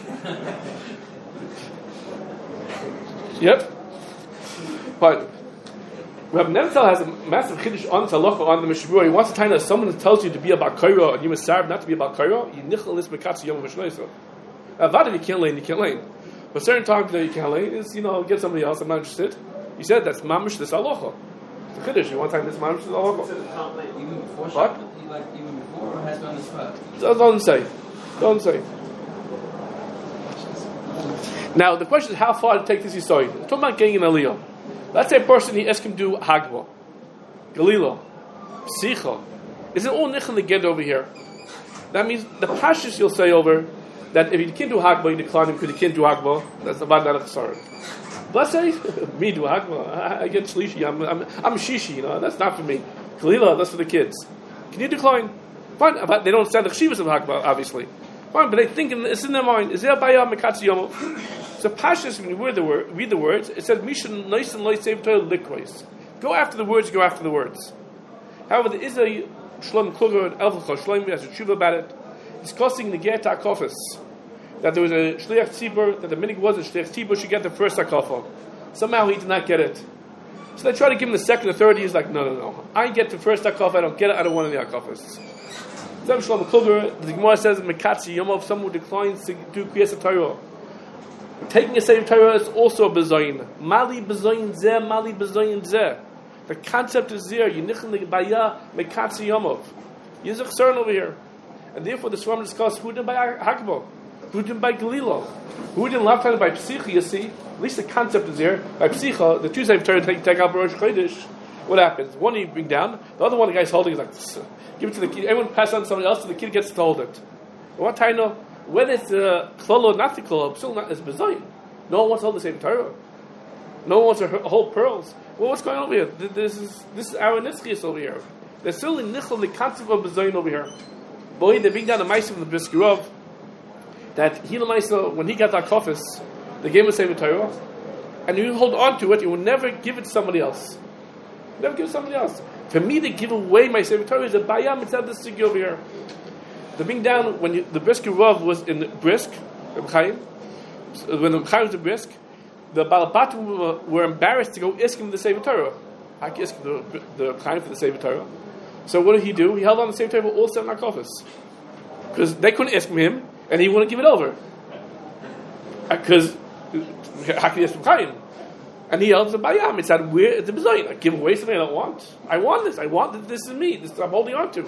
Yep. But Rabbi Nemtel has a massive chiddush on Tzalacha on the Mishabura. He wants to tell you that someone tells you to be a Balkaira and you must serve not to be a Balkaira, you nichel is mekatzi yom v'shleisa. Avada, you can't lane. But certain times that you can't lane is, get somebody else, I'm not interested. He said that's mamish this halacha. It's a chiddush. You want to tell this mamish this halacha. Even before what? Even before, or has been on the spot? Don't say. Now, the question is how far to take this Yisrael. We're talking about getting an Aliyah. Let's say a person, he asks him to do Hagba, Galila, Psicha. Is it all Nichel again over here? That means the Pashas you'll say over that if you can't do Hagba, you decline him because you can't do Hagba. That's the Vad Nanach Sarah. Let's say, me do Hagba. I get Shlishi. I'm Shishi, that's not for me. Galila, that's for the kids. Can you decline? Fine. They don't understand the Chshivas of Hagba, obviously. Fine, but they think it's in their mind. Is there a Bayah Mekatzi Yomov? So Pashas, when you read the words, it says Mishan Nois and Lois Save Torah Likrois. Go after the words. However, there is a Shlom Kluger and Elvachah Shloim has a tshuva about it, discussing the Ger Takofis, that there was a Shliach Tzibur, that the minig was a Shliach Tzibur should get the first Takofa. Somehow he did not get it. So they try to give him the second or third. He's like, no. I get the first Takofa. I don't get it. I don't want any Takofis. Zem Shlom Kluger, the Gemara says Mekatzi Yomov, someone who declines to do Kriyas Torah. Taking a Sefer Torah is also a bezoyin. Mali bezoyin zeh. The concept is there. Yinichin le'baya mekatzi yomov. There's a concern over here. And therefore the Swarm discuss who didn't buy Hakbo, who didn't buy Galilo, who didn't love time by Psicha, you see. At least the concept is there. By Psicha, the two Sefer Torah take out Baruch Chodesh. What happens? One you bring down, the other one the guy's holding is like, give it to the kid. Everyone pass on to somebody else, so the kid gets to hold it. What time? Whether it's klolo or not the klolo, still not as bezoyin. No one wants to hold the same Torah. No one wants to hold pearls. Well, what's going on over here? This is our nitzchias over here. There's still a nichel the concept of bezoyin over here. Boy, they bring down the ma'aser from the Brisker that he the ma'aser when he got that kofis, they gave him a Sefer Torah, and you hold on to it, you will never give it to somebody else. Never give it to somebody else. For me to give away my Sefer Torah is a bayam. It's not this thing over here. The bring down when the Brisker Rav was in Brisk, when the Chaim was in Brisk, the Balabatim were embarrassed to go ask him the Sefer Torah. I can ask the Chaim for the Sefer Torah. So what did he do? He held on the Sefer Torah all 7 Hakofis. Because they couldn't ask him, and he wouldn't give it over. Because how can you ask him Chaim? And he held the Bayam. It said, "Where the bezoyin? I give away something I don't want. I want this. This is me. This I'm holding on to."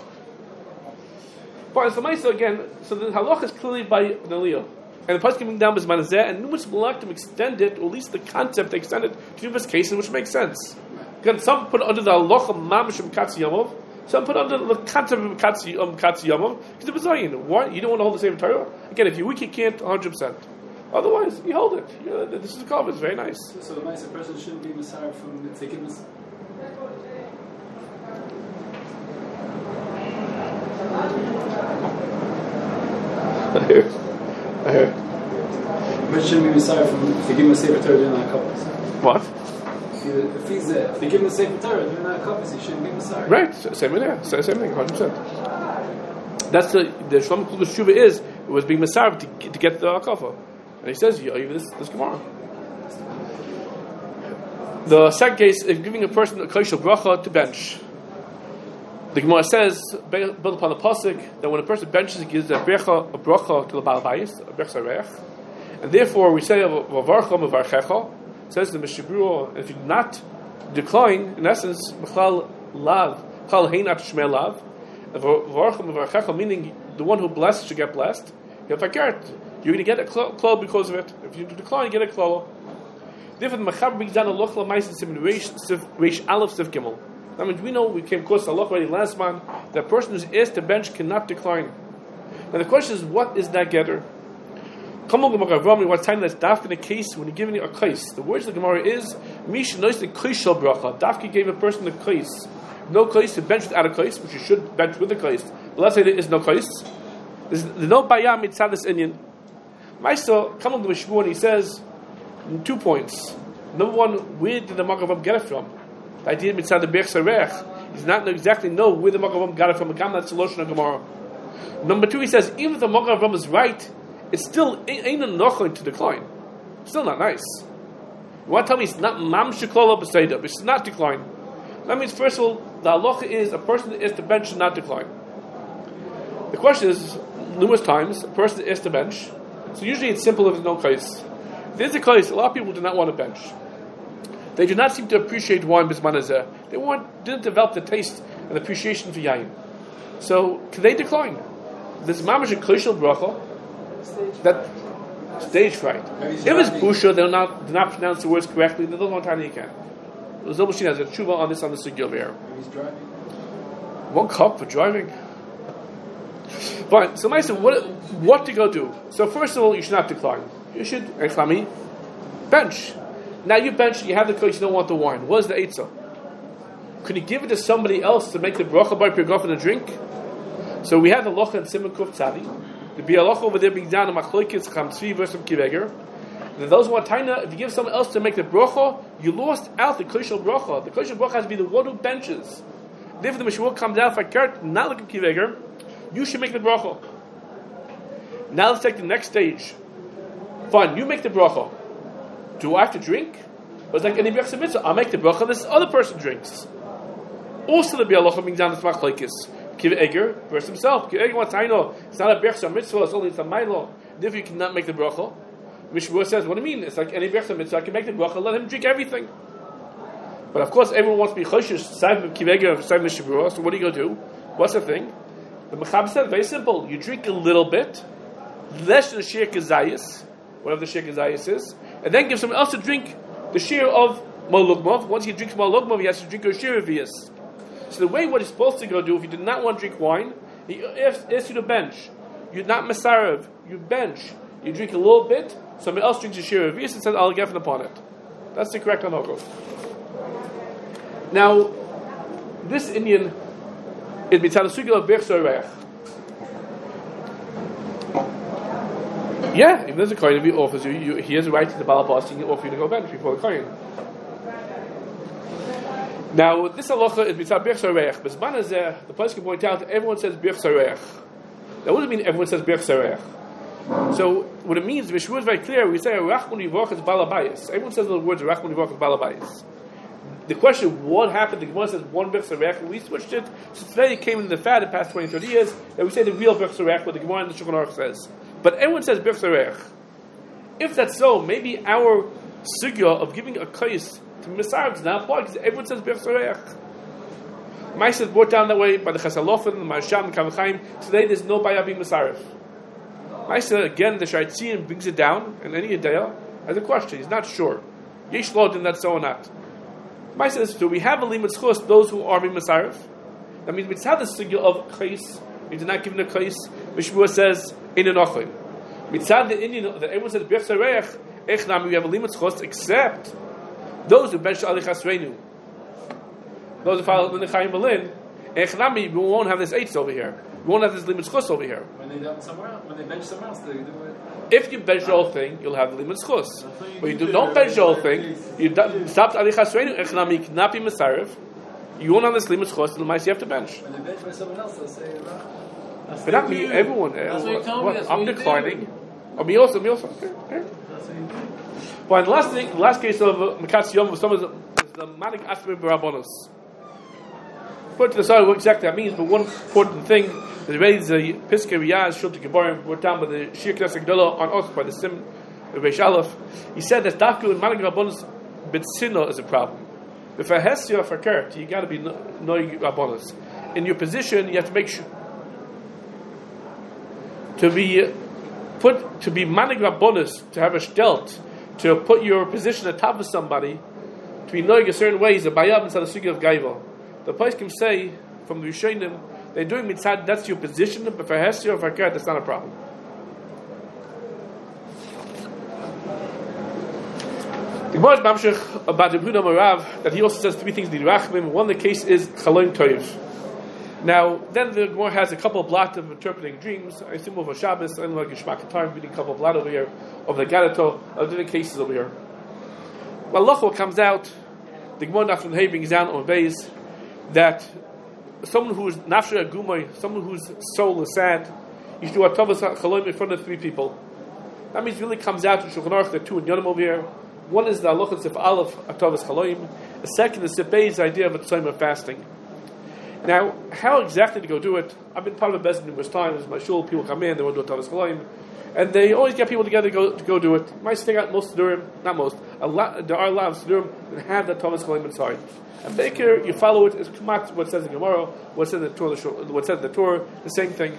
But it's the Maisa again. So the halach is clearly by Naliyah, and the price coming down is Manazeh, and numerous Malachim extend it, or at least the concept they extend it to numerous cases, which makes sense. Again, some put under the halach of Mamish Mekatzi Yomov, some put under the concept of Mekatzi Yomov, because the bezoyin. What? You don't want to hold the same Torah? Again, if you're weak, you can't 100%. Otherwise, you hold it. This is a cover. It's very nice. So the nice person shouldn't be Messiah from the forgiveness. I hear. Person shouldn't be Messiah from forgiveness Sefer Torah doing that couples. What? If he's forgiveness Sefer Torah doing that couples, he shouldn't be Messiah. Right. Same thing. 100%. That's the Shlomo Kluger's tshuva is it was being Messiah to get the Akafa. And he says, this Gemara. The second case is giving a person a koshel bracha to bench. The Gemara says, built upon the pasuk, that when a person benches, he gives a bracha to the Baal Bayis, a bracha. And therefore, we say, Vavarcha mevarchecha, says the Mishabura, if you do not decline, in essence, Mechal Lav, Mechal Heinat Shmei Lav, Vavarcha mevarchecha, meaning the one who blessed should get blessed. You're going to get a klal because of it. If you decline, you get a klal. Different Mechaber brings down a loch l'mais in Reish Aleph Sif Gimel. That means we know we came close to a loch already last month. That person who's asked to bench cannot decline. Now the question is, what is that getter? What's time that's dafka in a case when you're giving a kais? The words of the Gemara is Mish knows the kaishal bracha. Dafka gave a person the kais. No kais to bench without a kais, which you should bench with a kais. But let's say there is no kais. There's no bayah mitzad this Indian. Maisa come on to Shmuel and he says 2 points. Number one, where did the Magavam get it from? The idea mitzad the Bech Sarech. He does not exactly know where the Magavam got it from. Again, that's the Lashon of Gemara. Number two, he says even if the Magavam is right, it's still ain't enough to decline. Still not nice. You want to tell me it's not mam shekola b'seida, it's not decline. That means first of all, the halacha is a person that is to bench should not decline. The question is numerous times a person that is to bench. So usually it's simple if there's no case. If there's a case, a lot of people do not want to bench. They do not seem to appreciate wine bisman hazeh. They didn't develop the taste and appreciation for yain. So can they decline? There's mamash and klishal bracha. That stage fright. If it's busha, they'll not pronounce the words correctly. They don't want time you can. Zobashin has a tshuva on the sugya over here. He's driving. 1 cup for driving. Fine. So, Maisa, what to go do? So, first of all, you should not decline. You should bench. Now you bench. You have the coach. You don't want the wine. What is the eitzah? Could you give it to somebody else to make the bracha by pirgof and a drink? So we have the locha and simon kuf tzadi. The bialoch over there being down in Machloikis Chamtzvi versus Kiveger. And those who want taina, if you give someone else to make the bracha, you lost out the koshel bracha. The koshel bracha has to be the one who benches. If the Mishmur comes out for kert, not like a Kiveger, you should make the bracha. Now let's take the next stage. Fine, you make the bracha. Do I have to drink? But it's like any brachas mitzvah. I'll make the bracha, this other person drinks. Also the bialoch being down in Machloikis. Kiv Eger versus himself. Kiv Eger wants taino. It's not a berachah mitzvah. It's only a mailo. Therefore, you cannot make the bracha. Mishmur says, "What do you mean? It's like any berachah mitzvah. I can make the bracha. Let him drink everything." But of course, everyone wants to be choshesh. Side Kiv Eger, side Mishmur. So what do you go do? What's the thing? The Mechaber said very simple. You drink a little bit, less than the shir kazayis, whatever the shir kazayis is, and then give someone else to drink the shir of malugmav. Once he drinks malugmav, he has to drink a shir of viyas. So the way what he's supposed to go do, if you did not want to drink wine, he asks you to bench. You're not mesarev, you bench. You drink a little bit, somebody else drinks a shir of viyas and says, I'll get upon it. That's the correct anogos. Now, this Indian is mitzad sugya of Bech Sorech. Yeah, if there's a kohen, if he offers you, he has a right to the balabas, he can offer you to go bench before the kohen. Now, this halacha is mitzad Bech Sorech. But Zman Hazeh, the place can point out that everyone says Bech Sorech. Now, what does it mean everyone says Bech Sorech? So, what it means, Mishmur is very clear. We say Rachman Yivach is balabayis. Everyone says the words Rachman Yivach is balabayis. The question, what happened? The Gemara says one Bech Sorech, and we switched it. So today it came in the fad the past 20, 30 years, that we say the real Bech Sorech, what the Gemara and the Shulchan Aruch says. But everyone says Bech Sorech. If that's so, maybe our sugya of giving a kais to Misarab does not apply, because everyone says Bech Sorech. Maisa is brought down that way by the Chasalofen, the Marsham, the Kavachayim. Today there's no Bayah being Misarab. Maisa, again, the Shaitzian brings it down, and any Yedaya has a question. He's not sure. Yesh lo din that's so or not. Maisa says, do we have a limit schus, those who are being Misarab? That means it's had the sugya of kais. We did not give him a kais. Mishmur says, in an ochim. Mitzad the Indian, that everyone says Bech Sorech, echnami, we have a limit schus, except those who bench Ali Chasreinu, those who follow the Chaim Berlin, echnami, we won't have this eitz over here. We won't have this limit schus over here. When they bench somewhere else, they do it. If you bench the whole thing, you'll have the limit schus. But you don't bench the whole thing, you stop Ali Chasreinu, echnami, cannot be Mesarev. You won't have this limit schus, the mice you have to bench. When they bench by someone else, they'll say, but not me, everyone. I'm declining. Oh, me also. Okay. But the last case of Mekas Yom was the Manik Asmi Barabonos. Put to the side what exactly that means, but one important thing is already the Piskei Riyaz Shulti Gebarim brought down by the Shir Knesset Gdolah on us by the Sim Reish Aleph. He said that Dafku and Manik Rabbonos B'tzino is a problem. If a Hesya for Kert, you got to be knowing Rabbonos. In your position, you have to make sure to be Manik Rabbonos, to have a shtelt, to put your position on top of somebody, to be knowing a certain way, is a bayab instead of sugi of gaiva. The place can say from the Rishonim, they're doing mitzad, that's your position, but for hestia or for karet, that's not a problem. The Gemara is mamshech about Ibn Marav that he also says three things in the Rachmim. One of the case is Chaloim Toiv. Now, then the Gemara has a couple of blot of interpreting dreams. I assume over Shabbos, I don't know like Yishmak Time, reading a couple of blot over here, of the Gadato, of different cases over here. Well, what comes out, the Gemara Nafshan Hay brings down on Beis, that someone who's Nafsha Agumay, someone whose soul is sad, you should do a Tavas Chaloim in front of three people. That means it really comes out in Shulchan Aruch, there are two in Yonim over here. One is the halachas of Aleph Atavas Chaloim. The second is the Beis idea of a tzom of fasting. Now, how exactly to go do it? I've been part of a bezin numerous times. My shul, people come in, they want to do Atavas Chaloim, and they always get people together to go do it. Might figure out most Sidurim, not most. There are a lot of Sidurim that have that Atavas Chaloim inside. And Baker, you follow it. It's what it says in Gemara, what it says in the Torah, the same thing.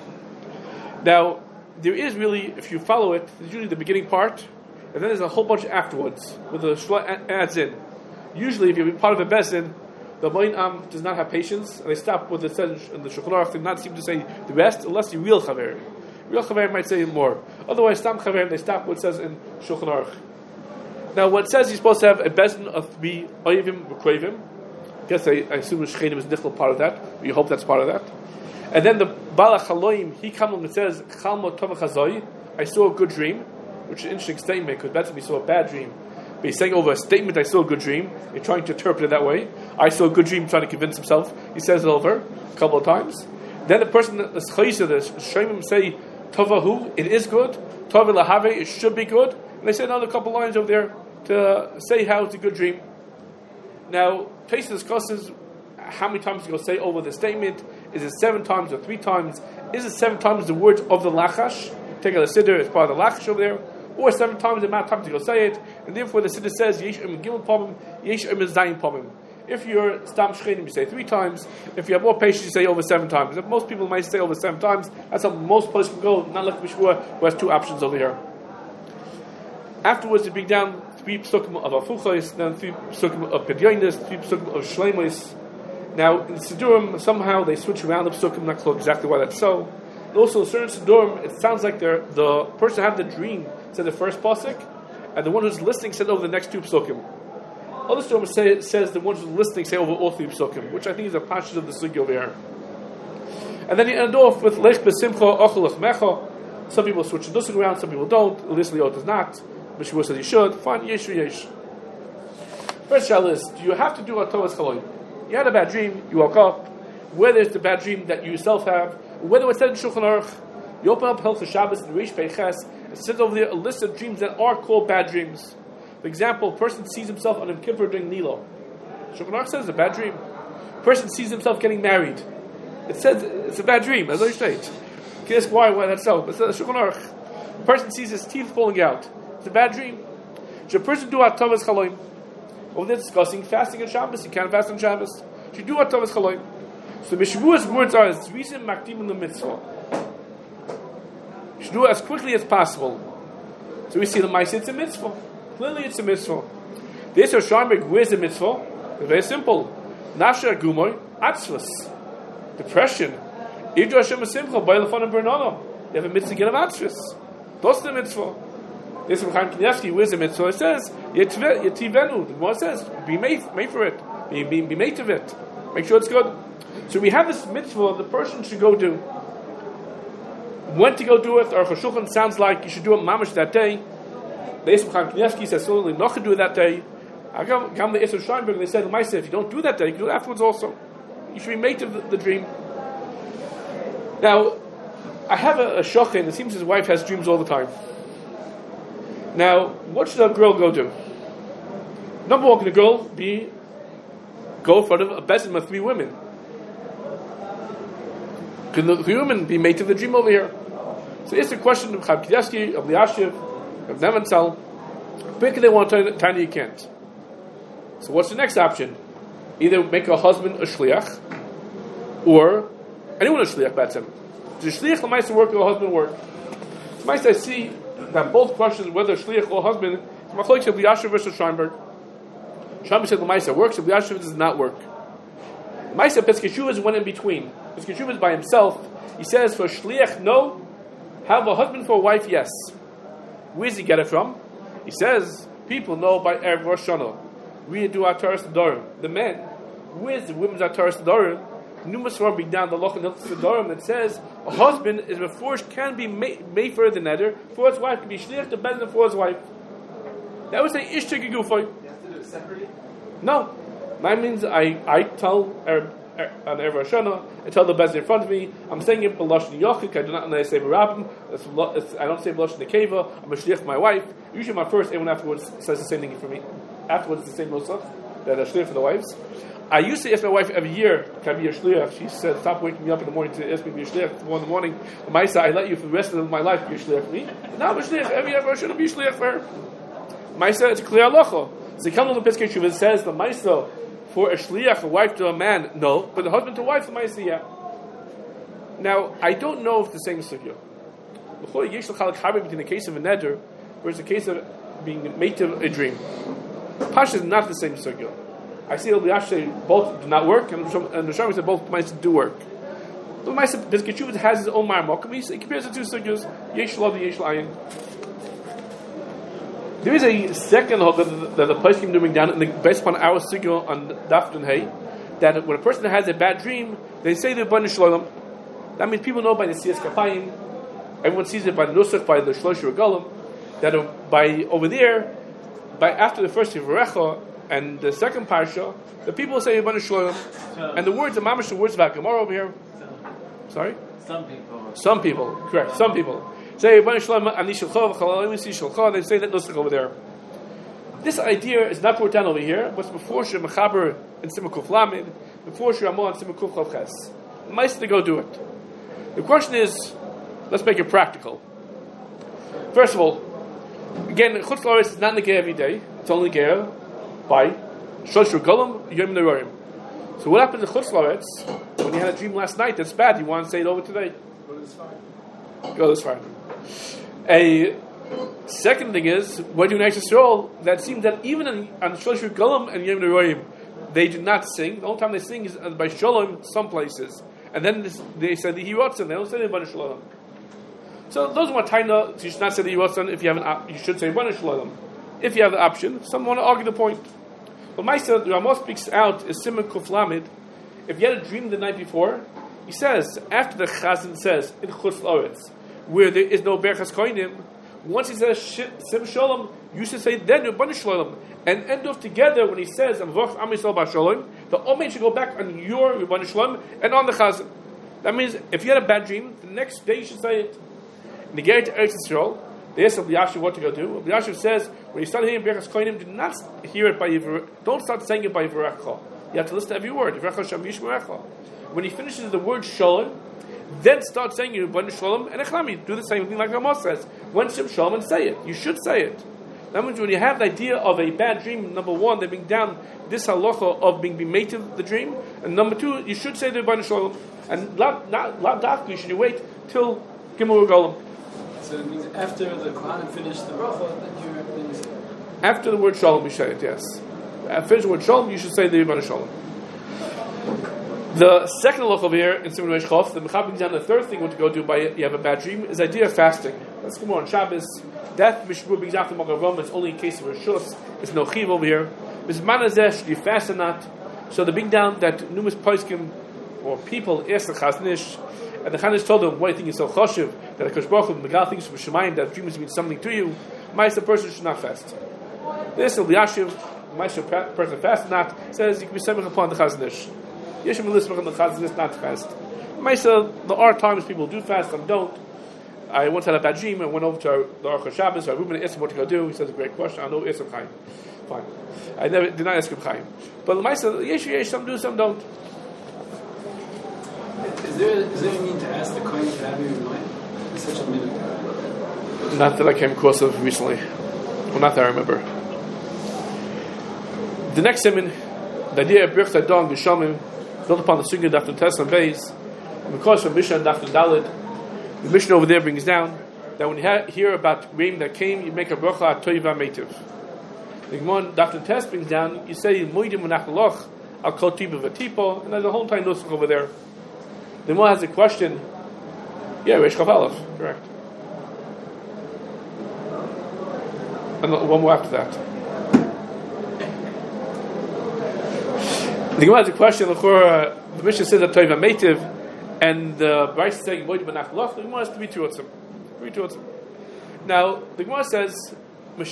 Now, there is really, if you follow it, there's usually the beginning part. And then there's a whole bunch afterwards, where the shla adds in. Usually, if you're part of a bezin, the Moin Am does not have patience, and they stop with it says in the Shulchan Aruch. They do not seem to say the rest, unless you're real chaver. Real chaver might say more. Otherwise, stam chaver, they stop what it says in Shulchan Aruch. Now, what it says you're supposed to have a bezin of three oyevim v'kroivim. I guess I assume Shchenim is nichel part of that. We hope that's part of that. And then the Bala Chaloim, he comes and says, Chalmo Tov Chazoi, I saw a good dream. Which is an interesting statement, because that's when he saw a bad dream. But he's saying over a statement, I saw a good dream. You're trying to interpret it that way. I saw a good dream, trying to convince himself. He says it over a couple of times. Then the person, the Chayisa, the Shemim say, Tovahu, it is good. Tova Lahave, it should be good. And they say another couple of lines over there to say how it's a good dream. Now, Pesach discusses how many times you go say over the statement. Is it 7 times or 3 times? Is it 7 times the words of the Lachash? Take a siddur as part of the Lachash over there. Or 7 times the amount of time to go say it, and therefore the Siddur says Yesh Gimel Pamim, Yesh Zayin Pamim. If you're Stam Shchenim, you say 3 times. If you have more patience, you say over 7 times. If most people might say over 7 times, that's how most places can go. Not like Mishwar, who has 2 options over here. Afterwards, you bring down 3 psukim of Afuchos, then 3 psukim of Pedyonis, 3 psukim of Shleimos. Now in Siddurim, somehow they switch around the psukim. Not clear exactly why that's so. And also, certain Siddurim, it sounds like the person who had the dream said the first pasuk, and the one who's listening said over the next 2 psukim. Other Siddurim says the one who's listening say over all 3 psukim, which I think is a passage of the sugi over here. And then you end off with Lech Besimcha Ochel Mecha. Some people switch the nusach around, some people don't. Elisliot does not. Mishmur says you should. Fine, yesh yesh. First shell is, do you have to do a Torah's Chaloim? You had a bad dream, you woke up. Whether it's the bad dream that you yourself have, whether it's said in Shulchan Aruch, you open up Hilchos Shabbos and Reish Peiches, it says over there a list of dreams that are called bad dreams. For example, a person sees himself on Yom Kippur doing Nilo. Shulchan Aruch says it's a bad dream. A person sees himself getting married. It says it's a bad dream, as I say. You can ask why that's so. But Shulchan Aruch, a person sees his teeth falling out. It's a bad dream. Should a person do Atavas Chaloim? Over there discussing fasting on Shabbos. You can't fast on Shabbos. Should you do Atavas Chaloim? So Mishmua's words are as reason makdim the mitzvah. You should do it as quickly as possible. So we see the Maisa, it's a mitzvah. Clearly it's a mitzvah. The Yisro Sharmbek, where's the mitzvah? It's very simple. Nafsha Gumoy, Atzvus. Depression. Idra Hashem Asimcha, Bailafon and Bernano. You have a mitzvah get of Atzvus. That's the mitzvah. The Yisro Chaim Knievsky, where's the mitzvah? It says, Yetivenu. The Gemara says, be made for it. Be made of it. Make sure it's good. So we have this mitzvah the person should go do. When to go do it, or Chashulchan sounds like you should do it mamash that day. The Yisro Chaim Knievsky says certainly not to do it that day. I come the Yisro Steinberg, they said, if you don't do that day, you can do it afterwards also. You should be made of the dream. Now, I have a shochin, it seems his wife has dreams all the time. Now, what should a girl go do? Number 1, can a girl go in front of a bezin of 3 women? Can the 3 women be made to the dream over here? So it's a question of Chaim Knievsky, of Liashiv, of Nevenzel. Pick they want to tiny you can't. So what's the next option? Either make a husband a shliach, or anyone a shliach batzim. Does shliach l'maisa work or a husband work? L'maisa I see that both questions, whether shliach or husband, Machlokes of Yashiv versus Scheinberg. Scheinberg said the Maisa works, if Yashiv does not work. Maisa Peskeshuvas went in between. Peskeshuvas by himself. He says for Shliach, no. Have a husband for a wife, yes. Where does he get it from? He says, people know by Erev Rosh Hashanah. We do our Torah Sedorim. The men, where's the women's Torah Sedorim? Numerous are being down the Loch and Sedorim that says a husband is before can be made for the nether for his wife, can be Shliach to Bezdin for his wife. That would say Ishtik Gufay. You have to do it separately? No. That means I tell on Erev Rosh Hashanah, I tell the Bezdin in front of me, I'm saying it B'Lashon Yochik, I do not say B'Rabbim, I don't say B'Lashon Nekeva, I'm a Shliach for my wife. Usually my first, everyone afterwards says the same thing for me. Afterwards it's the same Nusach, that a Shliach for the wives. I used to ask my wife every year, can I be a Shliach? She said, stop waking me up in the morning to ask me to be a Shliach. 1 in the morning, Maisa, I let you for the rest of my life be a Shliach for me. Now I'm a Shliach, every year I shouldn't be a Shliach for her. Maisa, it's clear halacha. So come on the Piskei Shuvah, it says the Maisa, for a shliach, a wife to a man, no. But the husband to a wife, the Maisa, yeah. Now, I don't know if the same sugya. Between the case of a neder, whereas the case of being made to a dream. Pasha is not the same sugya. I see Eliyash both do not work, and the Shami said both Maisa do work. The Maisa, Piskei Shuvah has his own Ma'amok. He compares the two sugyas, Yesh Lav and Yesh L'Ayin. There is a second halacha that the place came doing down based upon our sugya on Daf and Hay, that when a person has a bad dream, they say the Bnei Shalom. That means people know by the Siyas Kapayim. Everyone sees it by the Nusach, by the Shlosh Regalim, that by over there, by after the first Yivarecha and the second parsha, the people say Bnei Shalom, and the words, the mamash, the words about Gemara over here. Sorry. Some people, correct. Some people. Say they say that Nusach over there. This idea is not brought down over here, but it's before Shir Mechaber and Simukuf Lamed, before Shir Amon and Simukuf Chav Ches. Nice to go do it. The question is, let's make it practical. First of all, again, Chutz La'aretz is not Negeh every day. It's only Negeh by Shlosh Regalim, Yom Nerorim. So what happens in Chutz La'aretz when you had a dream last night that's bad? You want to say it over today? Go this far. A second thing is, when you Eretz Yisrael, that seems that even on Shlosh Regalim and Yom Nerorim, they do not sing. The only time they sing is by Shalom, some places. And then they say the Hirotzen, they don't say the Bnei Shalom. So those are what Taina, you should not say the Hirotzen if you have you should say Bnei Shalom. If you have the option, some want to argue the point. But Maisa, the Ramah speaks out, is Simon Kuf Lamed. If you had a dream the night before, he says, after the Chazan says, in Chutz La'aretz, where there is no Berachas Koinim, once he says Sim Shalom, you should say then your Bnei Shalom, and end off together when he says Amvoch Am Yisrael B'Shalom. The Omen should go back on your Bnei Shalom and on the Chazan. That means if you had a bad dream, the next day you should say it. Negate Eretz Yisrael. They asked Rabbi Yashiv what to go do. Rabbi Yashiv says when you start hearing Berachas Koinim, do not hear it by Yivrach. Don't start saying it by Yivrachcha. You have to listen to every word. Yivrachcha Shem Yishmerecha. When he finishes the word Shalom, then start saying you Bnei Shalom and Echlami. Do the same thing like Ramah says. When Shem Shalom and say it. You should say it. That means when you have the idea of a bad dream, number one, they bring down this halacha of being made to the dream, and number two, you should say the Bnei Shalom. And not dafka, should you wait till Gimel Regalim. So it means after the Kohanim finish the bracha, then you say it. After the word Shalom, you say it, yes. After the word Shalom, you should say the Bnei Shalom. The second halacha over here in Siman Reish Chof, the Mechaber brings down the third thing what to go do by you have a bad dream is the idea of fasting. Let's come on Shabbos. That Mishmur brings after Magav it's only in case of Rishus. It's no chiv over here. Bismanazeh, should you fast or not? So they bring down that numerous poskim or people ask the Chaznish, and the Chaznish told them, why do you think it's so choshev that a Kosh Baruch Hu Megal thinks from Shemayim that dreams mean something to you? The person should not fast. This will be Yashiv. The person fast or not says you can be semich upon the Chaznish. Yeshim Elismach on the Chaznish not to fast. There are times people do fast, some don't. I once had a bad dream and went over to the Aruch Shabbos. I Ruben asked him what to go do. He says, a great question. I know Esam Chaim. Fine. I never did not ask him Chaim. But the Maisa, yesh, some do, some don't. Is there a need to ask the Kohen to have you in mind? It's such a minute. Not that I came across of recently. Well, not that I remember. The next siman, the idea of Birch Adon, Geshamim, built upon the Sugya Daf Tes and Beis, because from Mishnah Daf Daled, the Mishnah over there brings down that when you hear about rain that came, you make a bracha at Toiva Meitiv. The Gemara Daf Test brings down, you say Moedim Menachaloch Al Kol Tipa V'Tipa, and there's a whole time nusach over there. The Gemara has a question. Yeah, Reish Chaf Aleph, correct. And one more after that. The Gemara has a question. The Mishnah says that Toiva Meitiv, and the Bryce is saying Moedim Menachaloch. The Gemara has to be two of them. Now the Gemara says, the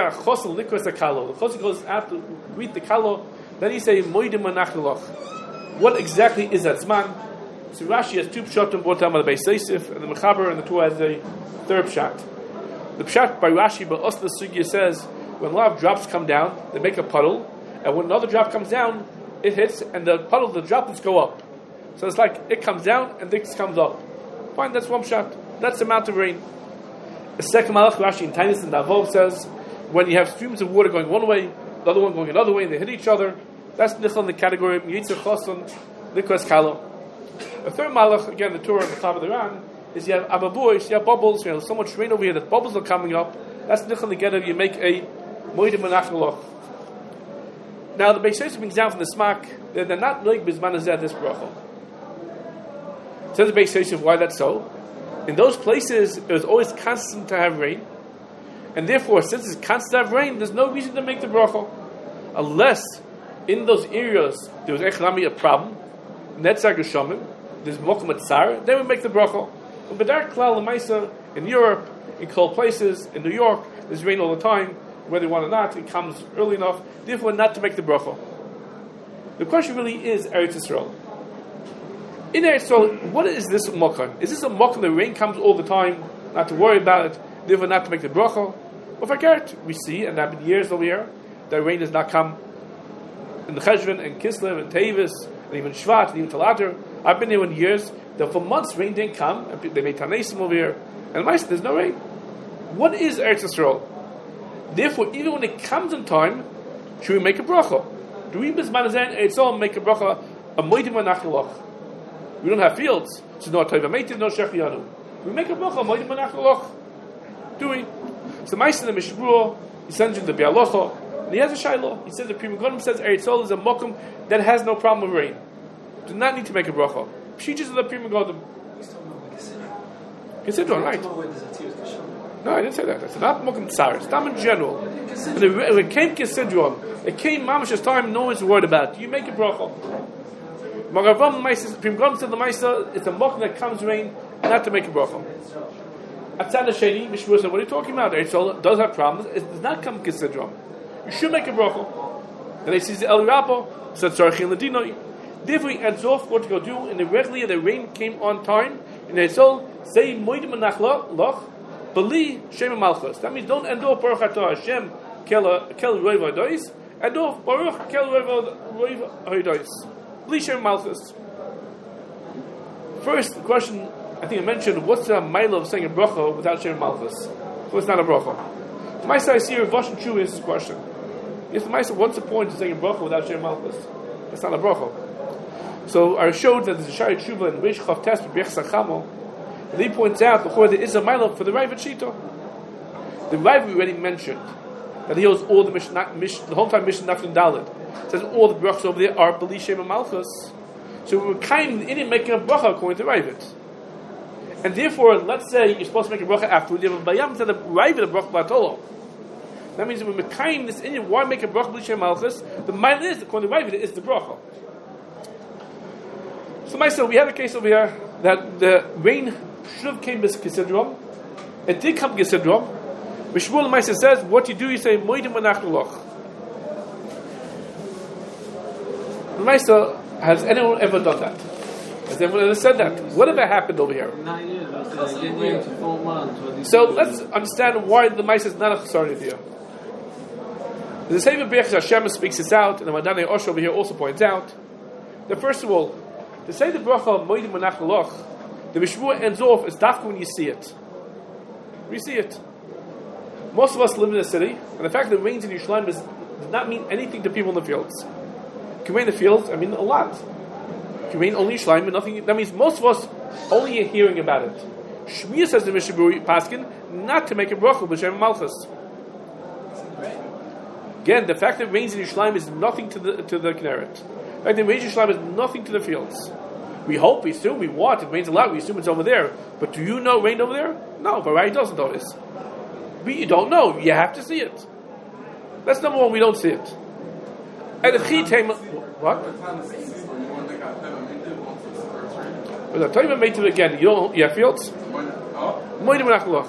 chosel goes after greet the kalo, then he say moedim menachaloch. What exactly is that zman? So Rashi has two pshatim brought down by the Beis Yosef, and the Mechaber and the two has a third pshat. The pshat by Rashi, but Osla Sugya says when a lot of drops come down, they make a puddle, and when another drop comes down, it hits, and the puddle, the droplets go up. So it's like it comes down and this comes up. Fine, that's one pshat. That's the amount of rain. The second malach Rashi in Tainis and Davov says when you have streams of water going one way, the other one going another way, and they hit each other, that's nichal in the category of Yitzir Choson Nikos Kalo. The third malach, again the Torah and the Chav of the Ran, is you have ababois, you have bubbles, you have so much rain over here that bubbles are coming up. That's nichal together. You make a moedim menachaloch. Now the Beis Yosef brings down from the smak that they're not like bisman azeh this bracha. Says the Beis Yosef, why that's so? In those places, it was always constant to have rain, and therefore, since it's constant to have rain, there's no reason to make the bracha, unless in those areas there was economically a problem, netzar geshamim, there's mokum atzar, then we make the bracha. But B'dar Klal L'maisa in Europe, in cold places, in New York, there's rain all the time, whether you want or not, it comes early enough, therefore not to make the bracha. The question really is Eretz Yisrael. In Eretz Yisrael, what is this mokum? Is this a mokum the rain comes all the time, not to worry about it, therefore not to make the bracha? Well, if I get, we see, and there have been years over here, that rain does not come in the Cheshvan and Kislev and Tevis and even Shvat and even Talater. I've been here in years that for months rain didn't come, and they made Tanesim over here, and there's no rain. What is Eretz Yisrael? Therefore, even when it comes in time, should we make a bracha? Do we bisman azeh Eretz Yisrael make a bracha a moedim menachaloch? We don't have fields, so no Toiva Meitiv, no Shechianu. We make a bracha moedim menachaloch. Do we? So Ma'aseh the Mishbur, he sends you the Bialocha, and he has a shayla. He says the Pri Megadim says Eretz Yisrael is a mokum that has no problem with rain. Do not need to make a bracha. Pshichas of the Pri Megadim. Consider right? No, I didn't say that. It's not mokum tsar. It's not in general. And it came Kisidron. It came Mamash's time. No one's worried about it. You make a bracha. Magavam Ma'aseh Pri Megadim said the Ma'aseh it's a mokum that comes rain, not to make a bracha. Atzad Hasheni, Mishmur said, what are you talking about? Eretz Yisrael does have problems. It does not come Kisidron. You should make a bracha. And they see the El Rabba said Tzarchin Ladinoi. Therefore, he adds off what to go do. In the regular, the rain came on time. In Eretz Yisrael, say moedim menachaloch, beli shem malchus. That means don't end off Baruch Atah Hashem kel roiv hadois. End off Baruch kel roiv hadois. Beli shem malchus. First question, I think I mentioned, what's the mile of saying a bracha without shem malchus? So it's not a bracha. To my side, I see Rosh and Chu answers this question. If the Ma'aseh, what's the point of saying a bracha without shem malchus? That's not a bracha. So I showed that there's a Shari Tshuva in Reish Chav Tes B'Bech Sachamo, and he points out before there is a mile for the Rav Shita. The Rav we already mentioned that he holds all the the whole time Mishnah Nafin Daled says all the brachas over there are B'li Shem Malchus. So we're kind in making a bracha according to Ravid. And therefore, let's say you're supposed to make a bracha afterwards. You have a bayam instead of Ravid a bracha b'atolo. That means when we're kind this in, why make a bracha B'li Shem Malchus? The mile is according to Ravid is the bracha. So myself, we have a case over here that the rain should have came as Kisidron. It did come Kisidron. Mishmur L'maaseh says, what you do, you say moedim menachaloch. L'maaseh, has anyone ever done that? Has anyone ever said that? Whatever happened over here? 9 years. To 4 months. So let's understand why the L'maaseh is not a chasar here. The Sefer B'Yach Hashem speaks this out, and the Madani Osho over here also points out that first of all, to say the bracha of moedim menachaloch, the Mishmur ends off as dafka when you see it. We see it. Most of us live in a city, and the fact that it rains in Yerushalayim does not mean anything to people in the fields. It can rain in the fields, I mean a lot. It can rain only in Yerushalayim, but nothing. That means most of us only are hearing about it. Shmiya says the Mishnah Paskin not to make a bracha b'shem malchus. Again, the fact that it rains in Yerushalayim is nothing to the Kinneret. The fact that it rains in Yerushalayim is nothing to the fields. We hope, we assume, we want, it rains a lot, we assume it's over there. But do you know it rained over there? No, but Rai doesn't always. You don't know, you have to see it. That's number one, we don't see it. And if he came, what? But I'll tell you about again, you have fields? Moedim Menachalach.